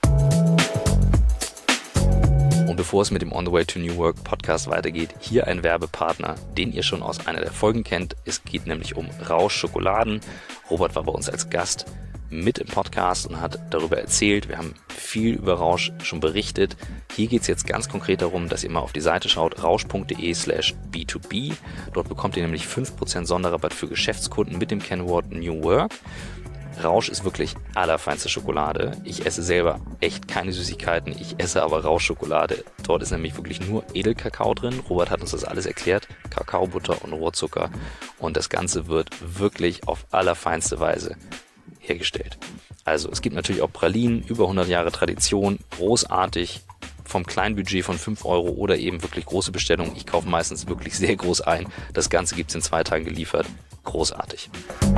Und bevor es mit dem On the Way to New Work Podcast weitergeht, hier ein Werbepartner, den ihr schon aus einer der Folgen kennt. Es geht nämlich um Rausch Schokoladen. Robert war bei uns als Gast mit im Podcast und hat darüber erzählt. Wir haben viel über Rausch schon berichtet. Hier geht es jetzt ganz konkret darum, dass ihr mal auf die Seite schaut, rausch.de slash B2B. Dort bekommt ihr nämlich fünf Prozent Sonderrabatt für Geschäftskunden mit dem Kennwort New Work. Rausch ist wirklich allerfeinste Schokolade. Ich esse selber echt keine Süßigkeiten, ich esse aber Rauschschokolade. Dort ist nämlich wirklich nur Edelkakao drin. Robert hat uns das alles erklärt. Kakaobutter und Rohrzucker. Und das Ganze wird wirklich auf allerfeinste Weise hergestellt. Also es gibt natürlich auch Pralinen, über hundert Jahre Tradition, großartig, vom kleinen Budget von fünf Euro oder eben wirklich große Bestellungen. Ich kaufe meistens wirklich sehr groß ein. Das Ganze gibt es in zwei Tagen geliefert. Großartig.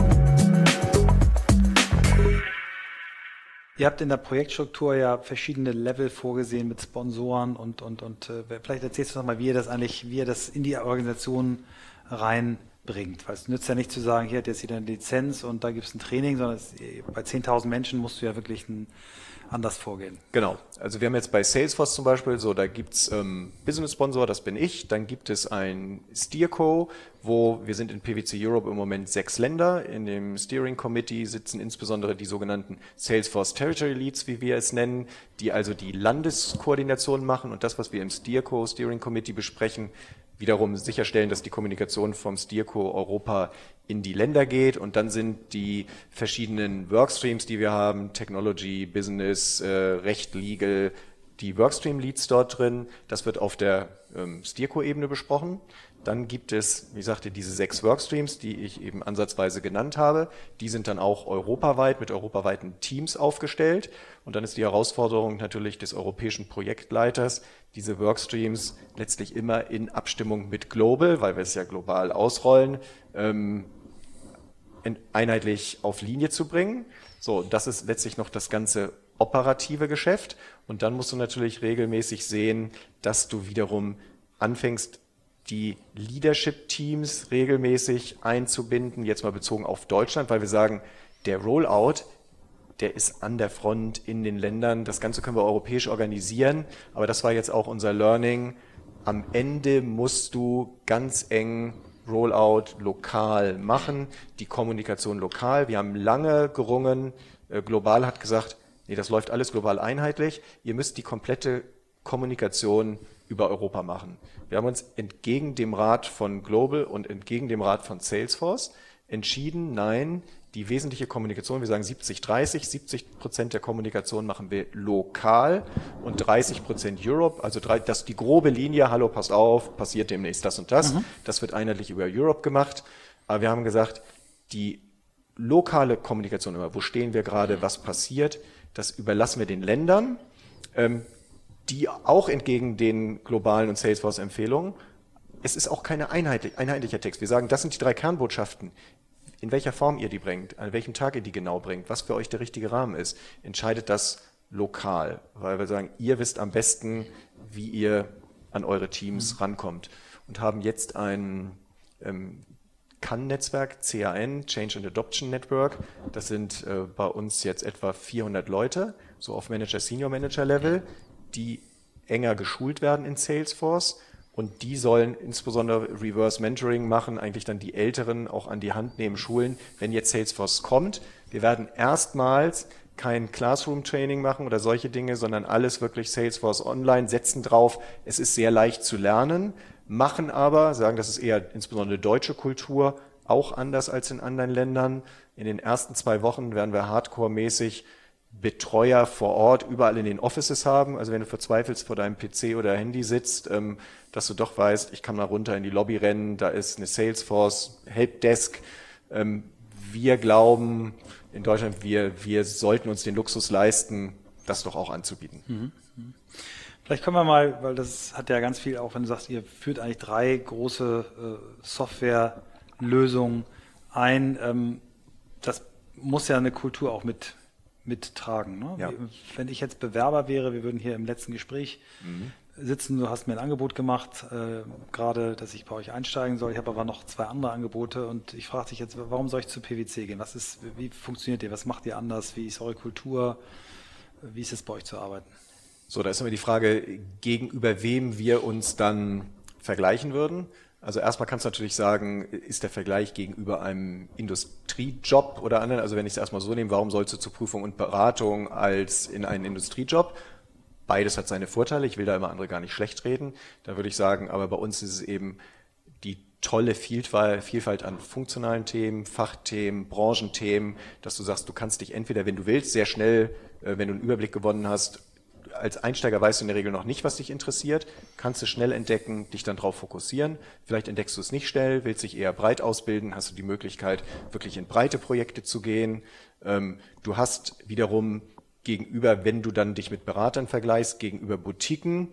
Ihr habt in der Projektstruktur ja verschiedene Level vorgesehen mit Sponsoren und, und, und äh, vielleicht erzählst du noch mal, wie ihr das eigentlich, wie ihr das in die Organisation reinbringt. Weil es nützt ja nicht zu sagen, hier hat jetzt jeder eine Lizenz und da gibt es ein Training, sondern es, bei zehntausend Menschen musst du ja wirklich ein, anders vorgehen. Genau. Also wir haben jetzt bei Salesforce zum Beispiel, so da gibt's ähm, Business Sponsor, das bin ich, dann gibt es ein Steerco, wo wir sind in P W C Europe im Moment sechs Länder. In dem Steering Committee sitzen insbesondere die sogenannten Salesforce Territory Leads, wie wir es nennen, die also die Landeskoordination machen und das, was wir im Steerco, Steering Committee besprechen, wiederum sicherstellen, dass die Kommunikation vom Steerco Europa in die Länder geht und dann sind die verschiedenen Workstreams, die wir haben, Technology, Business, äh, Recht, Legal, die Workstream-Leads dort drin. Das wird auf der ähm, Steerco-Ebene besprochen. Dann gibt es, wie sagte, diese sechs Workstreams, die ich eben ansatzweise genannt habe. Die sind dann auch europaweit mit europaweiten Teams aufgestellt. Und dann ist die Herausforderung natürlich des europäischen Projektleiters, diese Workstreams letztlich immer in Abstimmung mit Global, weil wir es ja global ausrollen, ähm, einheitlich auf Linie zu bringen. So, das ist letztlich noch das ganze operative Geschäft. Und dann musst du natürlich regelmäßig sehen, dass du wiederum anfängst, die Leadership-Teams regelmäßig einzubinden, jetzt mal bezogen auf Deutschland, weil wir sagen, der Rollout, der ist an der Front in den Ländern. Das Ganze können wir europäisch organisieren, aber das war jetzt auch unser Learning. Am Ende musst du ganz eng Rollout lokal machen, die Kommunikation lokal. Wir haben lange gerungen, Global hat gesagt, nee, das läuft alles global einheitlich. Ihr müsst die komplette Kommunikation über Europa machen. Wir haben uns entgegen dem Rat von Global und entgegen dem Rat von Salesforce entschieden, nein, die wesentliche Kommunikation, wir sagen siebzig dreißig, siebzig Prozent der Kommunikation machen wir lokal und dreißig Prozent Europe, also das die grobe Linie, hallo, passt auf, passiert demnächst das und das, mhm. das wird einheitlich über Europe gemacht, aber wir haben gesagt, die lokale Kommunikation, immer, wo stehen wir gerade, was passiert, das überlassen wir den Ländern, ähm, die auch entgegen den globalen und Salesforce-Empfehlungen, es ist auch kein einheitlich, einheitlicher Text. Wir sagen, das sind die drei Kernbotschaften. In welcher Form ihr die bringt, an welchem Tag ihr die genau bringt, was für euch der richtige Rahmen ist, entscheidet das lokal. Weil wir sagen, ihr wisst am besten, wie ihr an eure Teams mhm. rankommt. Und haben jetzt ein ähm, C A N-Netzwerk, C A N, Change and Adoption Network. Das sind äh, bei uns jetzt etwa vierhundert Leute, so auf Manager, Senior Manager Level, die enger geschult werden in Salesforce und die sollen insbesondere Reverse Mentoring machen, eigentlich dann die Älteren auch an die Hand nehmen, schulen, wenn jetzt Salesforce kommt. Wir werden erstmals kein Classroom-Training machen oder solche Dinge, sondern alles wirklich Salesforce online, setzen drauf. Es ist sehr leicht zu lernen, machen aber, sagen, das ist eher insbesondere deutsche Kultur, auch anders als in anderen Ländern. In den ersten zwei Wochen werden wir hardcore-mäßig Betreuer vor Ort überall in den Offices haben, also wenn du verzweifelst vor deinem P C oder Handy sitzt, ähm, dass du doch weißt, ich kann mal runter in die Lobby rennen, da ist eine Salesforce Helpdesk. Ähm, wir glauben in Deutschland, wir, wir sollten uns den Luxus leisten, das doch auch anzubieten. Mhm. Vielleicht können wir mal, weil das hat ja ganz viel auch, wenn du sagst, ihr führt eigentlich drei große äh, Softwarelösungen ein, ähm, das muss ja eine Kultur auch mit mittragen. Ne? Ja. Wenn ich jetzt Bewerber wäre, wir würden hier im letzten Gespräch mhm. sitzen, du hast mir ein Angebot gemacht, äh, gerade, dass ich bei euch einsteigen soll. Ich habe aber noch zwei andere Angebote und ich frage dich jetzt, warum soll ich zu P W C gehen? Was ist, wie funktioniert ihr? Was macht ihr anders? Wie ist eure Kultur? Wie ist es bei euch zu arbeiten? So, da ist immer die Frage, gegenüber wem wir uns dann vergleichen würden. Also erstmal kannst du natürlich sagen, ist der Vergleich gegenüber einem Industriejob oder anderen, also wenn ich es erstmal so nehme, warum sollst du zur Prüfung und Beratung als in einen Industriejob? Beides hat seine Vorteile, ich will da immer andere gar nicht schlecht reden. Da würde ich sagen, aber bei uns ist es eben die tolle Vielfalt an funktionalen Themen, Fachthemen, Branchenthemen, dass du sagst, du kannst dich entweder, wenn du willst, sehr schnell, wenn du einen Überblick gewonnen hast, als Einsteiger weißt du in der Regel noch nicht, was dich interessiert, kannst du schnell entdecken, dich dann drauf fokussieren. Vielleicht entdeckst du es nicht schnell, willst dich eher breit ausbilden, hast du die Möglichkeit, wirklich in breite Projekte zu gehen. Du hast wiederum gegenüber, wenn du dann dich mit Beratern vergleichst, gegenüber Boutiquen,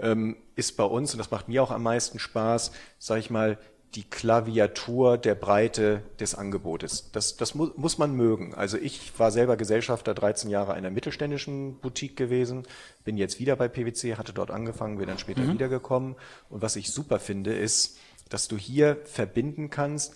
ist bei uns, und das macht mir auch am meisten Spaß, sage ich mal, die Klaviatur der Breite des Angebotes. Das, das mu muss man mögen. Also ich war selber Gesellschafter dreizehn Jahre einer mittelständischen Boutique gewesen, bin jetzt wieder bei P W C, hatte dort angefangen, bin dann später mhm. wiedergekommen. Und was ich super finde, ist, dass du hier verbinden kannst,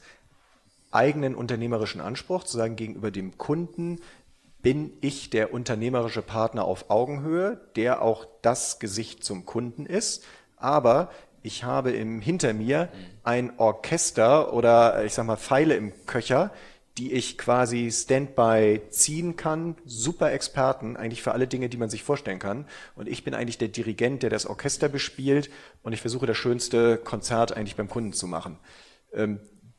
eigenen unternehmerischen Anspruch, zu sagen, gegenüber dem Kunden bin ich der unternehmerische Partner auf Augenhöhe, der auch das Gesicht zum Kunden ist, aber ich habe im, hinter mir ein Orchester oder ich sag mal Pfeile im Köcher, die ich quasi Standby ziehen kann. Super Experten, eigentlich für alle Dinge, die man sich vorstellen kann. Und ich bin eigentlich der Dirigent, der das Orchester bespielt und ich versuche das schönste Konzert eigentlich beim Kunden zu machen. Ähm,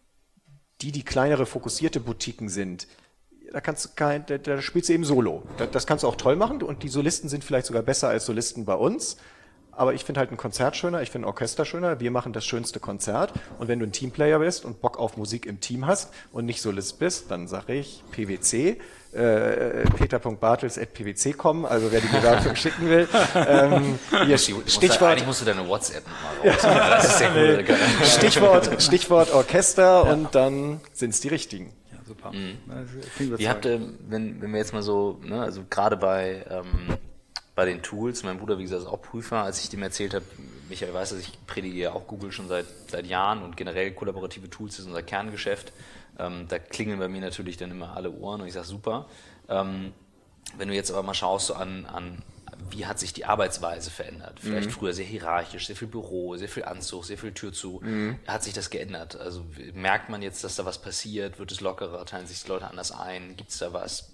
die, die kleinere, fokussierte Boutiquen sind, da kannst du kein, da, da spielst du eben Solo. Da, das kannst du auch toll machen und die Solisten sind vielleicht sogar besser als Solisten bei uns. aber ich finde halt ein Konzert schöner, ich finde ein Orchester schöner, wir machen das schönste Konzert und wenn du ein Teamplayer bist und Bock auf Musik im Team hast und nicht Solist bist, dann sage ich P W C, äh, peter punkt bartels at p w c punkt com, also wer die Bewerbung schicken will. Ähm, hier, Stichwort, eigentlich musst du deine WhatsApp nochmal raus. Ja, das ist sehr cool. Stichwort, Stichwort Orchester ja. Und dann sind es die richtigen. Ja, super. Mhm. Wie habt ihr, wenn, wenn wir jetzt mal so, ne, also gerade bei, ähm, bei den Tools, mein Bruder, wie gesagt, ist auch Prüfer, als ich dem erzählt habe, Michael weiß, dass ich predige auch Google schon seit, seit Jahren und generell kollaborative Tools ist unser Kerngeschäft. Ähm, da klingeln bei mir natürlich dann immer alle Ohren und ich sage super. Ähm, wenn du jetzt aber mal schaust so an, an, wie hat sich die Arbeitsweise verändert? Vielleicht mhm. früher sehr hierarchisch, sehr viel Büro, sehr viel Anzug, sehr viel Tür zu. Mhm. Hat sich das geändert? Also merkt man jetzt, dass da was passiert? Wird es lockerer? Teilen sich die Leute anders ein? Gibt es da was,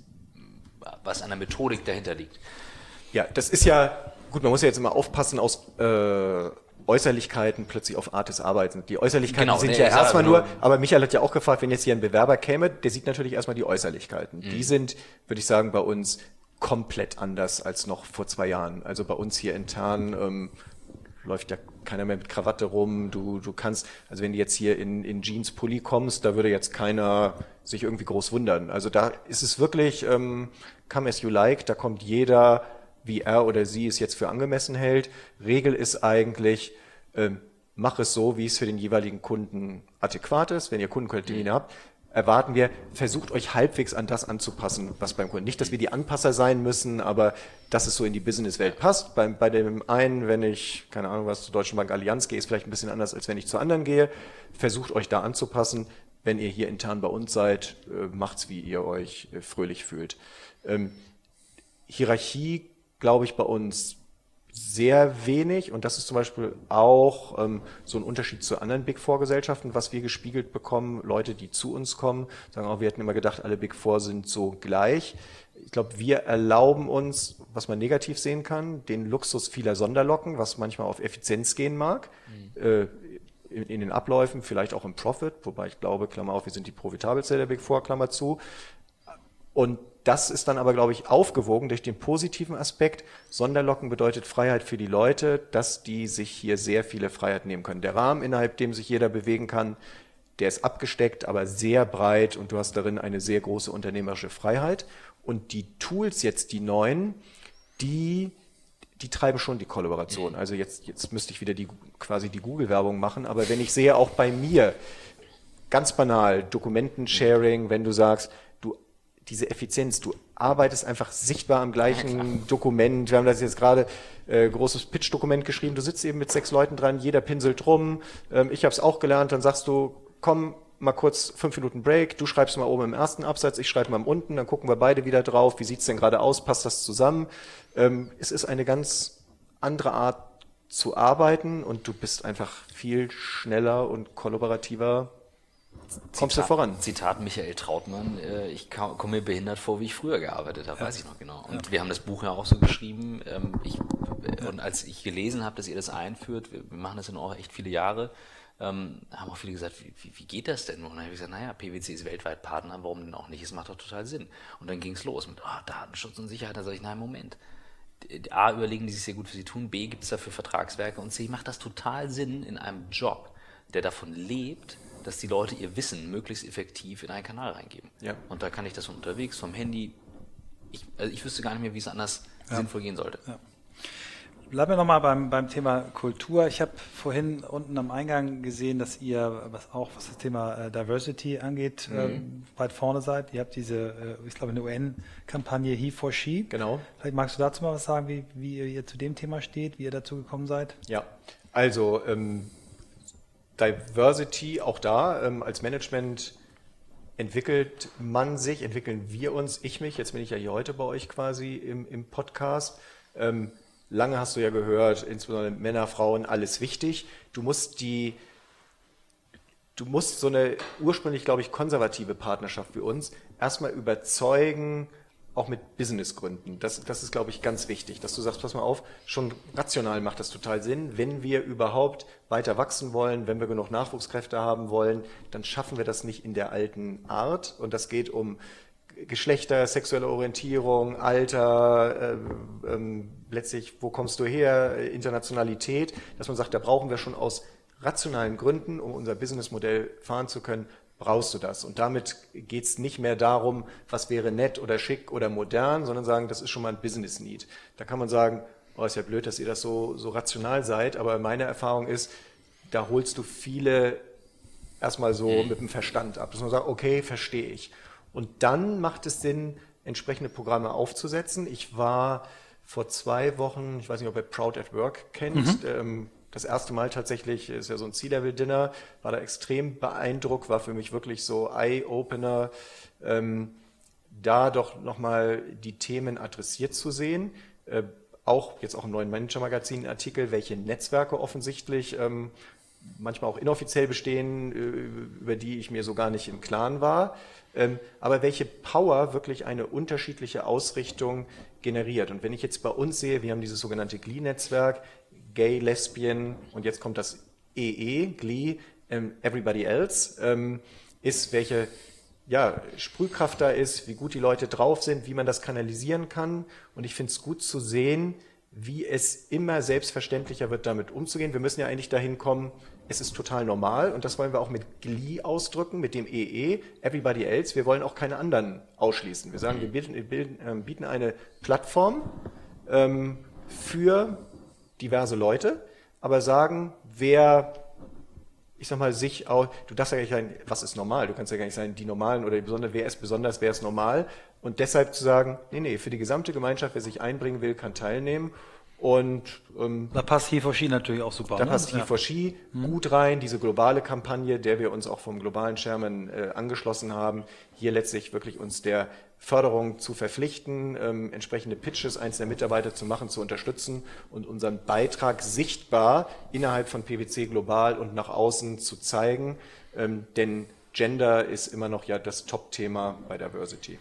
was an der Methodik dahinter liegt? Ja, das ist ja, gut, man muss ja jetzt immer aufpassen aus äh, Äußerlichkeiten plötzlich auf Art des Arbeitens. Die Äußerlichkeiten genau, sind nee, ja erstmal nur, aber Michael hat ja auch gefragt, wenn jetzt hier ein Bewerber käme, der sieht natürlich erstmal die Äußerlichkeiten. Mhm. Die sind, würde ich sagen, bei uns komplett anders als noch vor zwei Jahren. Also bei uns hier intern ähm, läuft ja keiner mehr mit Krawatte rum. Du, du kannst, also wenn du jetzt hier in, in Jeans, Pulli kommst, da würde jetzt keiner sich irgendwie groß wundern. Also da ist es wirklich, ähm, come as you like, da kommt jeder, wie er oder sie es jetzt für angemessen hält. Regel ist eigentlich, ähm, mach es so, wie es für den jeweiligen Kunden adäquat ist. Wenn ihr Kundentermine habt, erwarten wir, versucht euch halbwegs an das anzupassen, was beim Kunden. Nicht, dass wir die Anpasser sein müssen, aber dass es so in die Businesswelt passt. Bei, bei dem einen, wenn ich, keine Ahnung was, zur Deutschen Bank Allianz gehe, ist vielleicht ein bisschen anders, als wenn ich zu anderen gehe. Versucht euch da anzupassen. Wenn ihr hier intern bei uns seid, äh, macht's, wie ihr euch äh, fröhlich fühlt. Ähm, Hierarchie, glaube ich, bei uns sehr wenig und das ist zum Beispiel auch ähm, so ein Unterschied zu anderen Big Four Gesellschaften, was wir gespiegelt bekommen. Leute, die zu uns kommen, sagen auch, wir hätten immer gedacht, alle Big Four sind so gleich. Ich glaube, wir erlauben uns, was man negativ sehen kann, den Luxus vieler Sonderlocken, was manchmal auf Effizienz gehen mag, mhm. äh, in, in den Abläufen, vielleicht auch im Profit, wobei ich glaube, Klammer auf, wir sind die profitabelste der Big Four, Klammer zu. Und das ist dann aber, glaube ich, aufgewogen durch den positiven Aspekt. Sonderlocken bedeutet Freiheit für die Leute, dass die sich hier sehr viele Freiheiten nehmen können. Der Rahmen, innerhalb dem sich jeder bewegen kann, der ist abgesteckt, aber sehr breit und du hast darin eine sehr große unternehmerische Freiheit. Und die Tools jetzt, die neuen, die, die treiben schon die Kollaboration. Also jetzt, jetzt müsste ich wieder die, quasi die Google-Werbung machen, aber wenn ich sehe, auch bei mir, ganz banal, Dokumentensharing, wenn du sagst, diese Effizienz, du arbeitest einfach sichtbar am gleichen ja, Dokument. Wir haben das jetzt gerade äh, großes Pitch-Dokument geschrieben. Du sitzt eben mit sechs Leuten dran, jeder pinselt rum. Ähm, ich habe es auch gelernt. Dann sagst du, komm, mal kurz fünf Minuten Break. Du schreibst mal oben im ersten Absatz, ich schreibe mal unten. Dann gucken wir beide wieder drauf. Wie sieht's denn gerade aus? Passt das zusammen? Ähm, es ist eine ganz andere Art zu arbeiten und du bist einfach viel schneller und kollaborativer. Kommst Zitat, du voran? Zitat Michael Trautmann, äh, ich komme mir behindert vor, wie ich früher gearbeitet habe, ja. Weiß ich noch genau. Und ja. Wir haben das Buch ja auch so geschrieben. Ähm, ich, und als ich gelesen habe, dass ihr das einführt, wir, wir machen das ja noch echt viele Jahre, ähm, haben auch viele gesagt, wie, wie, wie geht das denn? Und dann habe ich gesagt, naja, P W C ist weltweit Partner, warum denn auch nicht? Es macht doch total Sinn. Und dann ging es los mit oh, Datenschutz und Sicherheit. Da sage ich, nein, Moment. A, überlegen die sich sehr gut für sie tun, B, gibt es dafür Vertragswerke und C, macht das total Sinn in einem Job, der davon lebt, dass die Leute ihr Wissen möglichst effektiv in einen Kanal reingeben. Ja. Und da kann ich das von unterwegs, vom Handy, ich, also ich wüsste gar nicht mehr, wie es anders ja. sinnvoll gehen sollte. Ja. Bleiben wir nochmal beim, beim Thema Kultur. Ich habe vorhin unten am Eingang gesehen, dass ihr, was auch was das Thema äh, Diversity angeht, mhm. äh, weit vorne seid. Ihr habt diese, äh, ich glaube, eine U N-Kampagne He for She. Genau. Vielleicht magst du dazu mal was sagen, wie, wie ihr zu dem Thema steht, wie ihr dazu gekommen seid? Ja, also ähm, Diversity, auch da, ähm, als Management entwickelt man sich, entwickeln wir uns, ich mich, jetzt bin ich ja hier heute bei euch quasi im, im Podcast. Ähm, lange hast du ja gehört, insbesondere Männer, Frauen, alles wichtig. Du musst die, du musst so eine ursprünglich, glaube ich, konservative Partnerschaft wie uns erstmal überzeugen, auch mit Businessgründen. Das, das ist, glaube ich, ganz wichtig, dass du sagst, pass mal auf, schon rational macht das total Sinn. Wenn wir überhaupt weiter wachsen wollen, wenn wir genug Nachwuchskräfte haben wollen, dann schaffen wir das nicht in der alten Art. Und das geht um Geschlechter, sexuelle Orientierung, Alter, äh, ähm, letztlich, wo kommst du her, Internationalität, dass man sagt, da brauchen wir schon aus rationalen Gründen, um unser Businessmodell fahren zu können, brauchst du das. Und damit geht es nicht mehr darum, was wäre nett oder schick oder modern, sondern sagen, das ist schon mal ein Business Need. Da kann man sagen, oh, ist ja blöd, dass ihr das so, so rational seid, aber meine Erfahrung ist, da holst du viele erstmal so mhm. mit dem Verstand ab, dass man sagt, okay, verstehe ich. Und dann macht es Sinn, entsprechende Programme aufzusetzen. Ich war vor zwei Wochen, ich weiß nicht, ob ihr Proud at Work kennt, mhm. ähm, das erste Mal tatsächlich, ist ja so ein C-Level-Dinner, war da extrem beeindruckt, war für mich wirklich so Eye-Opener, ähm, da doch nochmal die Themen adressiert zu sehen. Äh, auch jetzt auch im neuen Manager-Magazin Artikel, welche Netzwerke offensichtlich ähm, manchmal auch inoffiziell bestehen, äh, über die ich mir so gar nicht im Klaren war. Ähm, aber welche Power wirklich eine unterschiedliche Ausrichtung generiert. Und wenn ich jetzt bei uns sehe, wir haben dieses sogenannte G L I-Netzwerk, Gay, Lesbian und jetzt kommt das E E, Glee, ähm, Everybody Else, ähm, ist, welche ja, Sprühkraft da ist, wie gut die Leute drauf sind, wie man das kanalisieren kann. Und ich finde es gut zu sehen, wie es immer selbstverständlicher wird, damit umzugehen. Wir müssen ja eigentlich dahin kommen, es ist total normal und das wollen wir auch mit Glee ausdrücken, mit dem E E, Everybody Else. Wir wollen auch keine anderen ausschließen. Wir sagen, wir bieten, wir bieten, äh, bieten eine Plattform ähm, für diverse Leute, aber sagen, wer, ich sag mal, sich auch, du darfst ja gar nicht sagen, was ist normal, du kannst ja gar nicht sagen, die Normalen oder die Besonderen, wer ist besonders, wer ist normal und deshalb zu sagen, nee, nee, für die gesamte Gemeinschaft, wer sich einbringen will, kann teilnehmen und ähm, da passt He for She natürlich auch super. Da ne? passt He for She ja. gut rein, diese globale Kampagne, der wir uns auch vom globalen Chairman äh, angeschlossen haben, hier letztlich wirklich uns der Förderung zu verpflichten, ähm, entsprechende Pitches einzelner Mitarbeiter zu machen, zu unterstützen und unseren Beitrag sichtbar innerhalb von P wC global und nach außen zu zeigen, ähm, denn Gender ist immer noch ja das Top-Thema bei Diversity.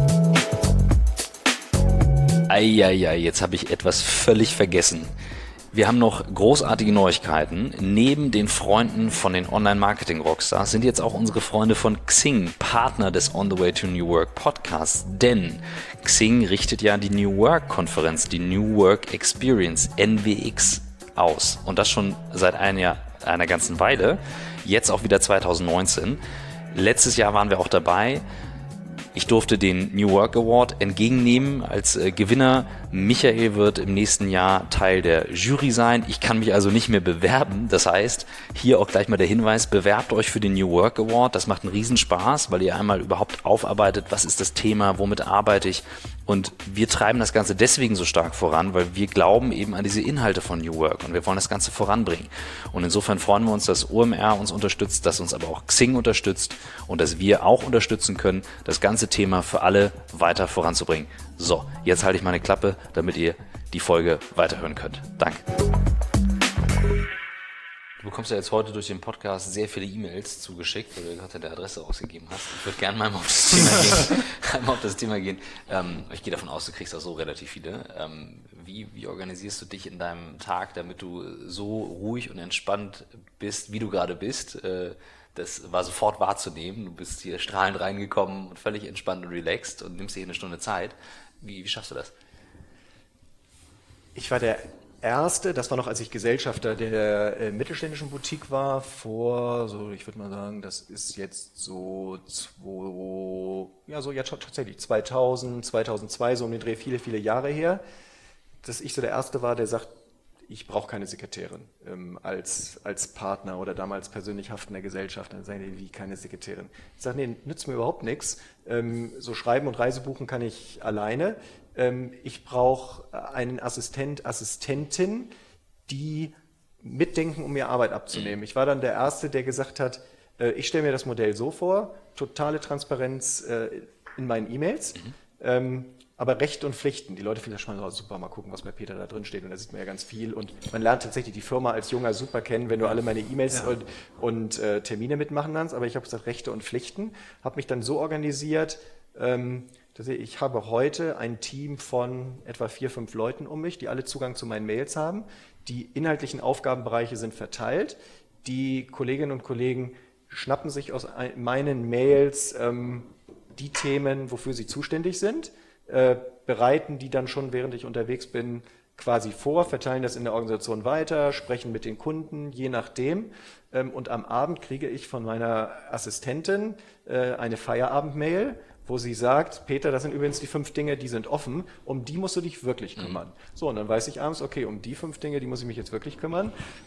Eieiei, jetzt habe ich etwas völlig vergessen. Wir haben noch großartige Neuigkeiten. Neben den Freunden von den Online-Marketing-Rockstars sind jetzt auch unsere Freunde von Xing Partner des On the Way to New Work Podcasts. Denn Xing richtet ja die New Work-Konferenz, die New Work Experience, N W X, aus. Und das schon seit einer, einer ganzen Weile. Jetzt auch wieder zwanzig neunzehn. Letztes Jahr waren wir auch dabei. Ich durfte den New Work Award entgegennehmen als äh, Gewinner. Michael wird im nächsten Jahr Teil der Jury sein. Ich kann mich also nicht mehr bewerben. Das heißt, hier auch gleich mal der Hinweis, bewerbt euch für den New Work Award. Das macht einen Riesenspaß, weil ihr einmal überhaupt aufarbeitet, was ist das Thema, womit arbeite ich. Und wir treiben das Ganze deswegen so stark voran, weil wir glauben eben an diese Inhalte von New Work und wir wollen das Ganze voranbringen. Und insofern freuen wir uns, dass O M R uns unterstützt, dass uns aber auch Xing unterstützt und dass wir auch unterstützen können, das ganze Thema für alle weiter voranzubringen. So, jetzt halte ich meine Klappe, damit ihr die Folge weiterhören könnt. Danke. Du bekommst ja jetzt heute durch den Podcast sehr viele E-Mails zugeschickt, weil du gerade deine Adresse ausgegeben hast. Ich würde gerne mal auf das Thema gehen. einmal auf das Thema gehen. Ähm, ich gehe davon aus, du kriegst auch so relativ viele. Ähm, wie, wie organisierst du dich in deinem Tag, damit du so ruhig und entspannt bist, wie du gerade bist? Äh, das war sofort wahrzunehmen. Du bist hier strahlend reingekommen und völlig entspannt und relaxed und nimmst dir hier eine Stunde Zeit. Wie, wie schaffst du das? Ich war der Erste, das war noch, als ich Gesellschafter der äh, mittelständischen Boutique war, vor, so ich würde mal sagen, das ist jetzt so, zwei, ja so jetzt schon tatsächlich zweitausend, zweitausendzwei, so um den Dreh, viele, viele Jahre her, dass ich so der Erste war, der sagt, ich brauche keine Sekretärin ähm, als, als Partner oder damals persönlich haftender Gesellschaft. Dann sagen die, wie keine Sekretärin? Ich sage, nee, nützt mir überhaupt nichts. Ähm, so schreiben und Reisebuchen kann ich alleine. Ähm, ich brauche einen Assistent, Assistentin, die mitdenken, um mir Arbeit abzunehmen. Ich war dann der Erste, der gesagt hat, äh, ich stelle mir das Modell so vor, totale Transparenz äh, in meinen E-Mails, mhm. ähm, aber Rechte und Pflichten. Die Leute finden das schon mal super, mal gucken, was bei Peter da drin steht und da sieht man ja ganz viel und man lernt tatsächlich die Firma als Junger super kennen, wenn du alle meine E-Mails ja. und, und äh, Termine mitmachen kannst, aber ich habe gesagt Rechte und Pflichten, habe mich dann so organisiert, ähm, dass ich, ich habe heute ein Team von etwa vier, fünf Leuten um mich, die alle Zugang zu meinen Mails haben, die inhaltlichen Aufgabenbereiche sind verteilt, die Kolleginnen und Kollegen schnappen sich aus meinen Mails ähm, die Themen, wofür sie zuständig sind, äh, bereiten die dann schon, während ich unterwegs bin, quasi vor, verteilen das in der Organisation weiter, sprechen mit den Kunden, je nachdem. Ähm, und am Abend kriege ich von meiner Assistentin äh, eine Feierabend-Mail, wo sie sagt, Peter, das sind übrigens die fünf Dinge, die sind offen, um die musst du dich wirklich kümmern. Mhm. So, und dann weiß ich abends, okay, um die fünf Dinge, die muss ich mich jetzt wirklich kümmern.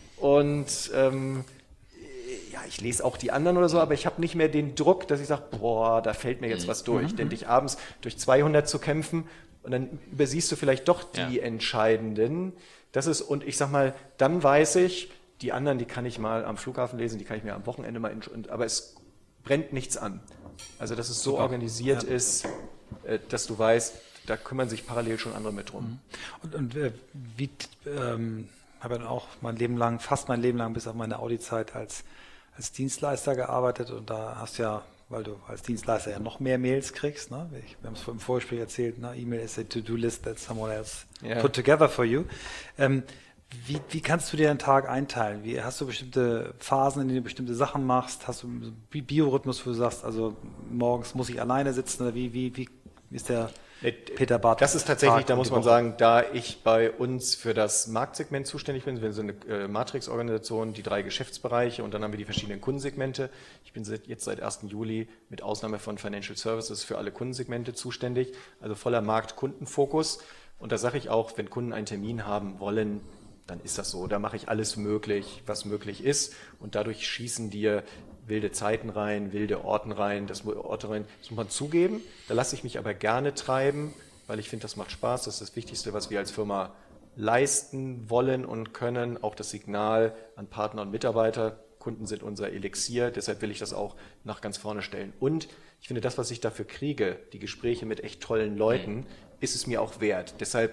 Und ähm, ja, ich lese auch die anderen oder so, aber ich habe nicht mehr den Druck, dass ich sage, boah, da fällt mir jetzt was durch. Mhm. Denn dich abends durch zweihundert zu kämpfen und dann übersiehst du vielleicht doch die ja. entscheidenden. Das ist, und ich sag mal, dann weiß ich, die anderen, die kann ich mal am Flughafen lesen, die kann ich mir am Wochenende mal, aber es brennt nichts an. Also, dass es so Super. organisiert ja. ist, dass du weißt, da kümmern sich parallel schon andere mit drum. Und, und äh, wie, ähm, habe dann auch mein Leben lang, fast mein Leben lang, bis auf meine Audi-Zeit als, als Dienstleister gearbeitet und da hast du ja, weil du als Dienstleister ja noch mehr Mails kriegst, ne? Ich, wir haben es im Vorgespräch erzählt, ne? E-Mail is a to-do-list that someone else yeah. put together for you. Ähm, wie, wie kannst du dir einen Tag einteilen? Wie, hast du bestimmte Phasen, in denen du bestimmte Sachen machst? Hast du einen Biorhythmus, wo du sagst, also morgens muss ich alleine sitzen oder wie, wie, wie ist der Peter Bartels? Das ist tatsächlich, Tag da muss man sagen, da ich bei uns für das Marktsegment zuständig bin, wir sind eine äh, Matrix-Organisation, die drei Geschäftsbereiche und dann haben wir die verschiedenen Kundensegmente. Ich bin seit, jetzt seit ersten Juli mit Ausnahme von Financial Services für alle Kundensegmente zuständig, also voller Markt-Kundenfokus. Und da sage ich auch, wenn Kunden einen Termin haben wollen, dann ist das so. Da mache ich alles möglich, was möglich ist und dadurch schießen dir wilde Zeiten rein, wilde Orten rein, das, Orte rein, das muss man zugeben. Da lasse ich mich aber gerne treiben, weil ich finde, das macht Spaß. Das ist das Wichtigste, was wir als Firma leisten wollen und können. Auch das Signal an Partner und Mitarbeiter. Kunden sind unser Elixier, deshalb will ich das auch nach ganz vorne stellen. Und ich finde, das, was ich dafür kriege, die Gespräche mit echt tollen Leuten, ist es mir auch wert. Deshalb,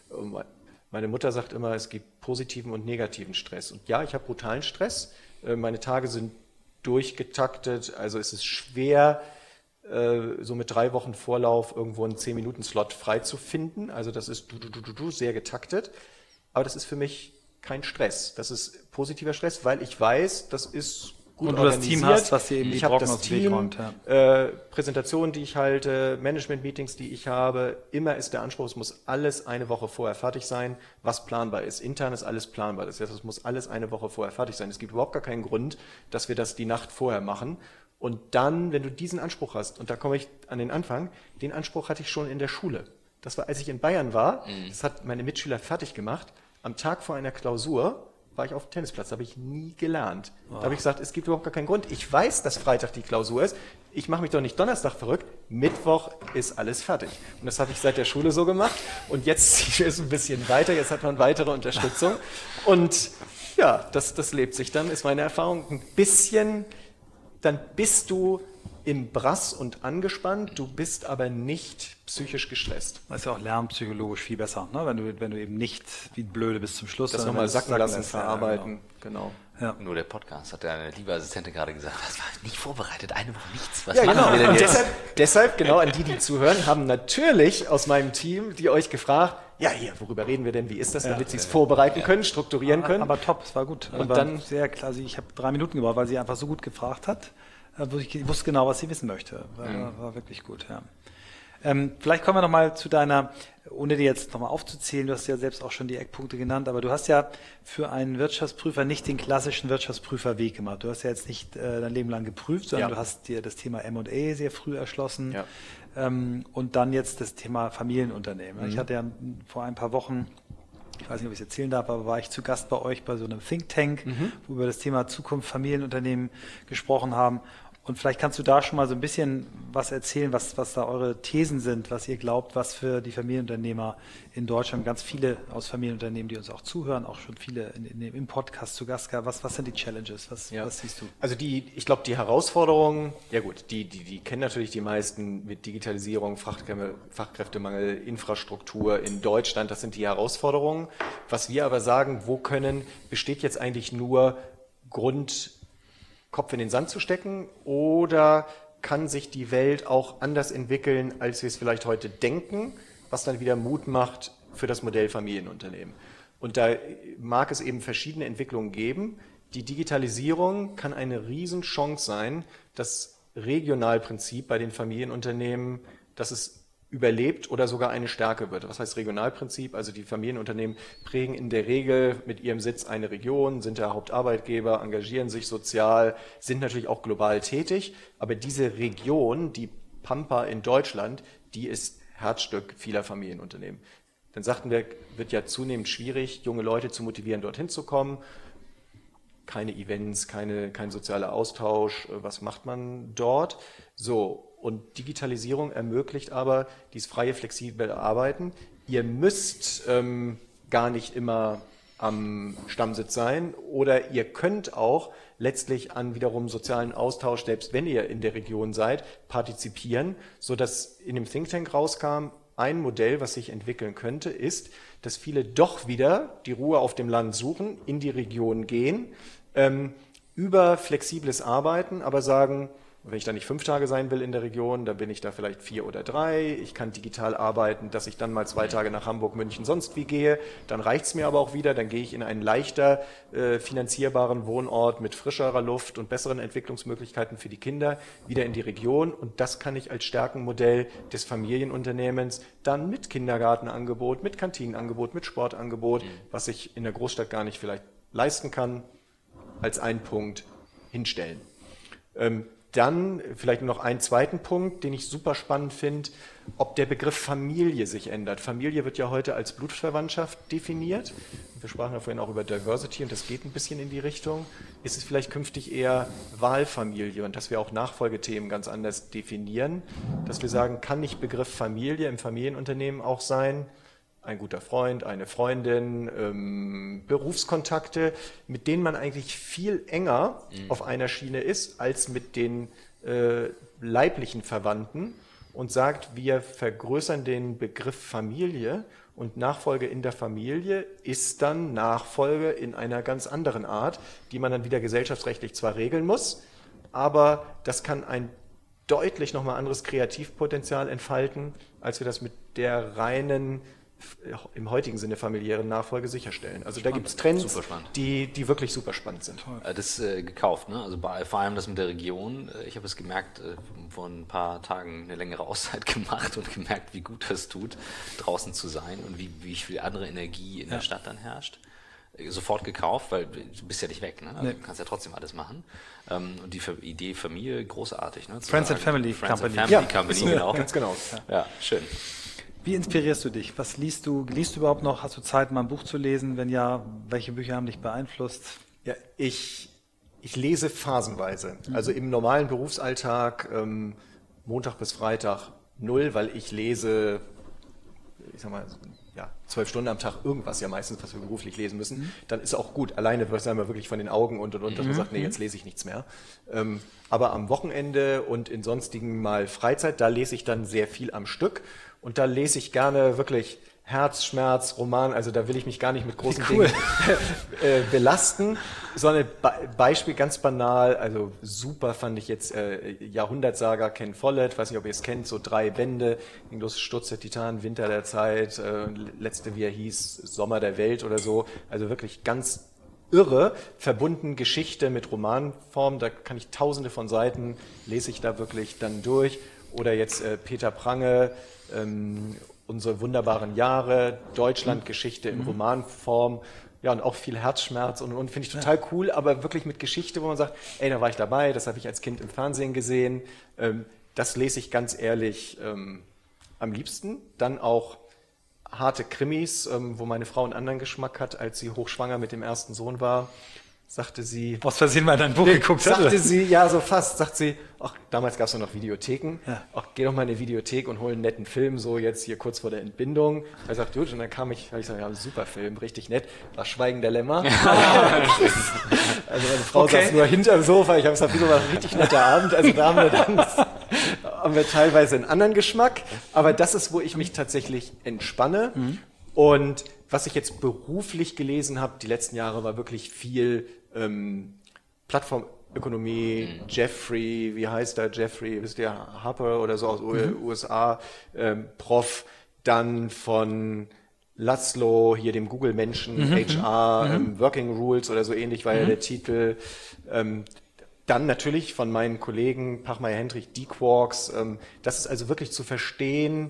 meine Mutter sagt immer, es gibt positiven und negativen Stress. Und ja, ich habe brutalen Stress. Meine Tage sind durchgetaktet, also es ist schwer, so mit drei Wochen Vorlauf irgendwo einen zehn Minuten Slot frei zu finden. Also das ist du, du, du, du, sehr getaktet. Aber das ist für mich kein Stress. Das ist positiver Stress, weil ich weiß, das ist gut und du organisiert. Das Team hast, was dir eben die ich habe das Team, räumt, ja. äh, Präsentationen, die ich halte, Management-Meetings, die ich habe. Immer ist der Anspruch, es muss alles eine Woche vorher fertig sein, was planbar ist. Intern ist alles planbar. Das heißt, es muss alles eine Woche vorher fertig sein. Es gibt überhaupt gar keinen Grund, dass wir das die Nacht vorher machen. Und dann, wenn du diesen Anspruch hast, und da komme ich an den Anfang, den Anspruch hatte ich schon in der Schule. Das war, als ich in Bayern war, mhm. das hat meine Mitschüler fertig gemacht. Am Tag vor einer Klausur war ich auf dem Tennisplatz, habe ich nie gelernt. Oh. Da habe ich gesagt, es gibt überhaupt gar keinen Grund. Ich weiß, dass Freitag die Klausur ist. Ich mache mich doch nicht Donnerstag verrückt. Mittwoch ist alles fertig. Und das habe ich seit der Schule so gemacht. Und jetzt ziehe ich es ein bisschen weiter. Jetzt hat man weitere Unterstützung. Und ja, das, das lebt sich dann, ist meine Erfahrung. Ein bisschen, dann bist du im Brass und angespannt, du bist aber nicht psychisch gestresst. Das ist ja auch lernpsychologisch viel besser, ne? wenn, du, wenn du eben nicht wie ein Blöde bis zum Schluss. Das nochmal sacken lassen, verarbeiten, genau. Ja. Nur der Podcast, hat deine liebe Assistentin gerade gesagt, das war nicht vorbereitet, eine Woche nichts. Was ja, machen genau. wir denn und jetzt? Deshalb, deshalb, genau, an die, die zuhören, haben natürlich aus meinem Team, die euch gefragt, ja, hier, worüber reden wir denn, wie ist das, damit ja, sie es ja, vorbereiten ja. können, strukturieren aber, können. Aber top, es war gut. Und aber dann sehr klar, also ich habe drei Minuten gebraucht, weil sie einfach so gut gefragt hat. Ich wusste genau, was sie wissen möchte. War, mhm. war wirklich gut, ja. Ähm, vielleicht kommen wir nochmal zu deiner, ohne dir jetzt nochmal aufzuzählen, du hast ja selbst auch schon die Eckpunkte genannt, aber du hast ja für einen Wirtschaftsprüfer nicht den klassischen Wirtschaftsprüferweg gemacht. Du hast ja jetzt nicht äh, dein Leben lang geprüft, sondern ja. du hast dir das Thema M und A sehr früh erschlossen ja. ähm, und dann jetzt das Thema Familienunternehmen. Mhm. Ich hatte ja vor ein paar Wochen, ich weiß nicht, ob ich es erzählen darf, aber war ich zu Gast bei euch bei so einem Think Tank, mhm. wo wir über das Thema Zukunft Familienunternehmen gesprochen haben. Und vielleicht kannst du da schon mal so ein bisschen was erzählen, was, was da eure Thesen sind, was ihr glaubt, was für die Familienunternehmer in Deutschland, ganz viele aus Familienunternehmen, die uns auch zuhören, auch schon viele in, in, im Podcast zu Gast gehabt. Was, was sind die Challenges? Was, ja. was siehst du? Also die, ich glaube, die Herausforderungen, ja gut, die, die, die kennen natürlich die meisten mit Digitalisierung, Fachkräftemangel, Fachkräftemangel, Infrastruktur in Deutschland. Das sind die Herausforderungen. Was wir aber sagen, wo können, besteht jetzt eigentlich nur Grund, Kopf in den Sand zu stecken oder kann sich die Welt auch anders entwickeln, als wir es vielleicht heute denken, was dann wieder Mut macht für das Modell Familienunternehmen. Und da mag es eben verschiedene Entwicklungen geben. Die Digitalisierung kann eine Riesenchance sein, dass Regionalprinzip bei den Familienunternehmen, dass es überlebt oder sogar eine Stärke wird. Was heißt Regionalprinzip? Also die Familienunternehmen prägen in der Regel mit ihrem Sitz eine Region, sind der Hauptarbeitgeber, engagieren sich sozial, sind natürlich auch global tätig, aber diese Region, die Pampa in Deutschland, die ist Herzstück vieler Familienunternehmen. Dann sagten wir, wird ja zunehmend schwierig, junge Leute zu motivieren, dorthin zu kommen. Keine Events, keine, kein sozialer Austausch. Was macht man dort? So. Und Digitalisierung ermöglicht aber dieses freie, flexible Arbeiten. Ihr müsst ähm, gar nicht immer am Stammsitz sein oder ihr könnt auch letztlich an wiederum sozialen Austausch, selbst wenn ihr in der Region seid, partizipieren, sodass in dem Think Tank rauskam, ein Modell, was sich entwickeln könnte, ist, dass viele doch wieder die Ruhe auf dem Land suchen, in die Region gehen, ähm, über flexibles Arbeiten, aber sagen, wenn ich da nicht fünf Tage sein will in der Region, dann bin ich da vielleicht vier oder drei. Ich kann digital arbeiten, dass ich dann mal zwei Tage nach Hamburg, München, sonst wie gehe. Dann reicht's mir aber auch wieder. Dann gehe ich in einen leichter äh, finanzierbaren Wohnort mit frischerer Luft und besseren Entwicklungsmöglichkeiten für die Kinder wieder in die Region. Und das kann ich als Stärkenmodell des Familienunternehmens dann mit Kindergartenangebot, mit Kantinenangebot, mit Sportangebot, was ich in der Großstadt gar nicht vielleicht leisten kann, als einen Punkt hinstellen. Ähm, Dann vielleicht noch einen zweiten Punkt, den ich super spannend finde, ob der Begriff Familie sich ändert. Familie wird ja heute als Blutsverwandtschaft definiert. Wir sprachen ja vorhin auch über Diversity und das geht ein bisschen in die Richtung. Ist es vielleicht künftig eher Wahlfamilie und dass wir auch Nachfolgethemen ganz anders definieren, dass wir sagen, kann nicht Begriff Familie im Familienunternehmen auch sein, ein guter Freund, eine Freundin, ähm, Berufskontakte, mit denen man eigentlich viel enger mhm. auf einer Schiene ist, als mit den äh, leiblichen Verwandten und sagt, wir vergrößern den Begriff Familie und Nachfolge in der Familie ist dann Nachfolge in einer ganz anderen Art, die man dann wieder gesellschaftsrechtlich zwar regeln muss, aber das kann ein deutlich nochmal anderes Kreativpotenzial entfalten, als wir das mit der reinen im heutigen Sinne familiären Nachfolge sicherstellen. Also spannend. Da gibt es Trends, die, die wirklich super spannend sind. Das äh, gekauft, ne? Also bei, vor allem das mit der Region. Ich habe es gemerkt, äh, vor ein paar Tagen eine längere Auszeit gemacht und gemerkt, wie gut das tut, draußen zu sein und wie, wie viel andere Energie in ja. der Stadt dann herrscht. Äh, sofort gekauft, weil du bist ja nicht weg, ne? Also nee. Du kannst ja trotzdem alles machen. Ähm, und die F- Idee Familie, großartig. Ne? Friends and Family Friends Company. And Family ja, Company, so, genau. Ganz genau. Ja, ja schön. Wie inspirierst du dich? Was liest du? Liest du überhaupt noch? Hast du Zeit, mal ein Buch zu lesen? Wenn ja, welche Bücher haben dich beeinflusst? Ja, ich, ich lese phasenweise. Mhm. Also im normalen Berufsalltag, ähm, Montag bis Freitag null, weil ich lese, ich sag mal, ja, zwölf Stunden am Tag irgendwas ja meistens, was wir beruflich lesen müssen. Mhm. Dann ist auch gut. Alleine wird es einmal wirklich von den Augen und und und, dass man sagt, nee, jetzt lese ich nichts mehr. Ähm, aber am Wochenende und in sonstigen mal Freizeit, da lese ich dann sehr viel am Stück. Und da lese ich gerne wirklich Herzschmerz, Roman, also da will ich mich gar nicht mit großen cool. Dingen äh, belasten, sondern Be- Beispiel ganz banal, also super fand ich jetzt äh, Jahrhundertsaga Ken Follett, weiß nicht, ob ihr es kennt, so drei Bände, ging los, Sturz der Titanen, Winter der Zeit, äh, letzte, wie er hieß, Sommer der Welt oder so, also wirklich ganz irre, verbunden Geschichte mit Romanform, da kann ich tausende von Seiten, lese ich da wirklich dann durch. Oder jetzt äh, Peter Prange, ähm, unsere wunderbaren Jahre, Deutschlandgeschichte in Romanform, ja, und auch viel Herzschmerz und, und finde ich total cool, aber wirklich mit Geschichte, wo man sagt, ey, da war ich dabei, das habe ich als Kind im Fernsehen gesehen, ähm, das lese ich ganz ehrlich ähm, am liebsten. Dann auch harte Krimis, ähm, wo meine Frau einen anderen Geschmack hat, als sie hochschwanger mit dem ersten Sohn war. Sagte sie... Aus Versehen mal in dein Buch geguckt. Sagte sie, ja, so fast. Sagt sie, ach, damals gab es noch Videotheken. Ja. Ach, geh doch mal in eine Videothek und hol einen netten Film, so jetzt hier kurz vor der Entbindung. Er sagt, gut, und dann kam ich, habe ich gesagt, ja, super Film, richtig nett. War Schweigen der Lämmer. Also meine Frau okay. saß nur hinterm Sofa. Ich habe gesagt, wieso war ein richtig netter Abend. Also da haben wir dann haben wir teilweise einen anderen Geschmack. Aber das ist, wo ich mich tatsächlich entspanne. Mhm. Und was ich jetzt beruflich gelesen habe, die letzten Jahre, war wirklich viel ähm, Plattformökonomie, mhm. Jeffrey, wie heißt der Jeffrey, wisst ihr, Harper oder so aus mhm. U S A, ähm, Prof, dann von Laszlo, hier dem Google-Menschen, mhm. H R, mhm. ähm, Working Rules oder so ähnlich war mhm. ja der Titel. Ähm, dann natürlich von meinen Kollegen Pachmeier-Hendrich, die Quarks. Ähm, das ist also wirklich zu verstehen,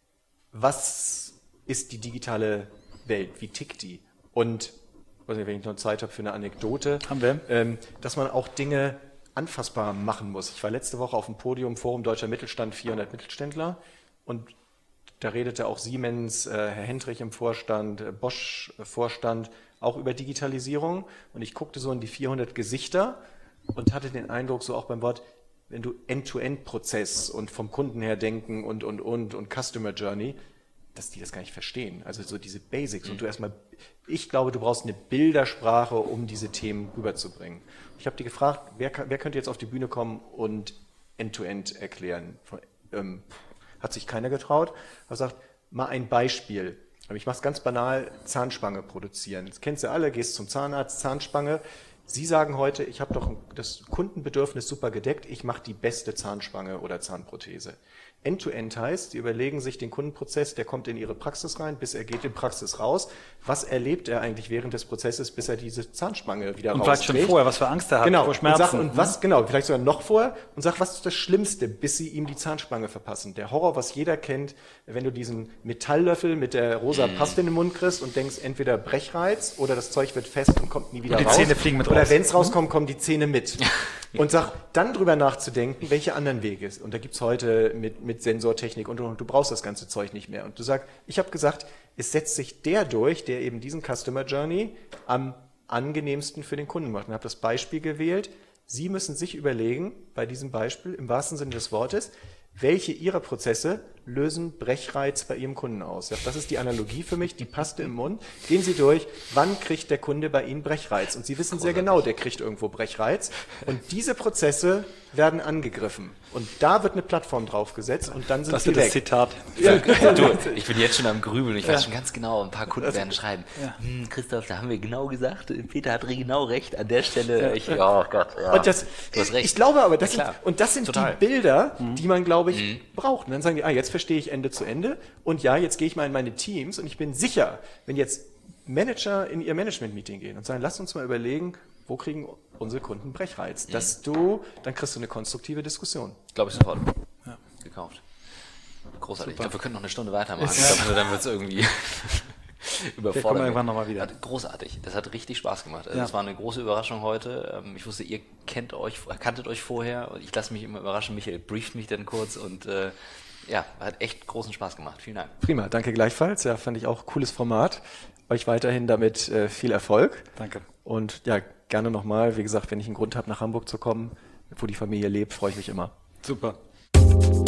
was ist die digitale Welt, wie tickt die? Und, weiß nicht, wenn ich noch Zeit habe für eine Anekdote, Haben wir. Ähm, dass man auch Dinge anfassbar machen muss. Ich war letzte Woche auf dem Podium, Forum Deutscher Mittelstand, vierhundert Mittelständler, und da redete auch Siemens, äh, Herr Hendrich im Vorstand, äh, Bosch äh, Vorstand, auch über Digitalisierung. Und ich guckte so in die vierhundert Gesichter und hatte den Eindruck, so auch beim Wort, wenn du End-to-End-Prozess und vom Kunden her denken und, und, und, und Customer Journey, dass die das gar nicht verstehen. Also so diese Basics. Mhm. Und du erstmal, ich glaube, du brauchst eine Bildersprache, um diese Themen rüberzubringen. Ich habe die gefragt, wer, wer könnte jetzt auf die Bühne kommen und End-to-End erklären? Ähm, hat sich keiner getraut. Ich habe gesagt, mal ein Beispiel. Ich mache es ganz banal, Zahnspange produzieren. Das kennst du alle, gehst zum Zahnarzt, Zahnspange. Sie sagen heute, ich habe doch das Kundenbedürfnis super gedeckt, ich mache die beste Zahnspange oder Zahnprothese. End-to-End heißt, Sie überlegen sich den Kundenprozess, der kommt in Ihre Praxis rein, bis er geht in Praxis raus. Was erlebt er eigentlich während des Prozesses, bis er diese Zahnspange wieder rauskriegt? Und vielleicht schon vorher, was für Angst er hat, genau. vor Schmerzen. Und, sag, und was, genau, vielleicht sogar noch vorher. Und sag, was ist das Schlimmste, bis Sie ihm die Zahnspange verpassen? Der Horror, was jeder kennt, wenn du diesen Metalllöffel mit der rosa Paste in den Mund kriegst und denkst, entweder Brechreiz oder das Zeug wird fest und kommt nie wieder und die raus. Die Zähne fliegen mit oder raus. wenn es rauskommt, kommen die Zähne mit. Und sag, dann drüber nachzudenken, welche anderen Wege es. Und da gibt's heute mit, mit Sensortechnik und, und du brauchst das ganze Zeug nicht mehr. Und du sagst, ich habe gesagt, es setzt sich der durch, der eben diesen Customer Journey am angenehmsten für den Kunden macht. Und habe das Beispiel gewählt. Sie müssen sich überlegen, bei diesem Beispiel, im wahrsten Sinne des Wortes, welche Ihrer Prozesse lösen Brechreiz bei Ihrem Kunden aus? Ja, das ist die Analogie für mich, die Paste im Mund. Gehen Sie durch, wann kriegt der Kunde bei Ihnen Brechreiz? Und Sie wissen sehr genau, der kriegt irgendwo Brechreiz. Und diese Prozesse werden angegriffen. Und da wird eine Plattform draufgesetzt und dann sind das sie ist weg. Das Zitat. Ja. Du, ich bin jetzt schon am Grübeln. Ich weiß ja. schon ganz genau, ein paar Kunden werden schreiben, ja. hm, Christoph, da haben wir genau gesagt, Peter hat genau recht, an der Stelle. Ja. Ich, oh Gott, ja. Und das, du hast recht. Ich glaube aber, das ja, sind, und das sind Total. die Bilder, mhm. die man, glaube ich, mhm. braucht. Und dann sagen die, ah, jetzt verstehe ich Ende zu Ende. Und ja, jetzt gehe ich mal in meine Teams und ich bin sicher, wenn jetzt Manager in ihr Management-Meeting gehen und sagen, lass uns mal überlegen, wo kriegen unsere Kunden Brechreiz? Mhm. Dass du, dann kriegst du eine konstruktive Diskussion. Glaube ich sofort. Ja. Gekauft. Großartig. Super. Ich glaube, wir können noch eine Stunde weitermachen. Ist, ich glaube, dann wird es irgendwie überfordert. Wir kommen irgendwann nochmal wieder. Großartig. Das hat richtig Spaß gemacht. Also ja. Das war eine große Überraschung heute. Ich wusste, ihr kennt euch, kanntet euch vorher. Ich lasse mich immer überraschen. Michael brieft mich dann kurz und äh, ja, hat echt großen Spaß gemacht. Vielen Dank. Prima, danke gleichfalls. Ja, fand ich auch cooles Format. Euch weiterhin damit äh, viel Erfolg. Danke. Und ja, gerne nochmal. Wie gesagt, wenn ich einen Grund habe, nach Hamburg zu kommen, wo die Familie lebt, freue ich mich immer. Super.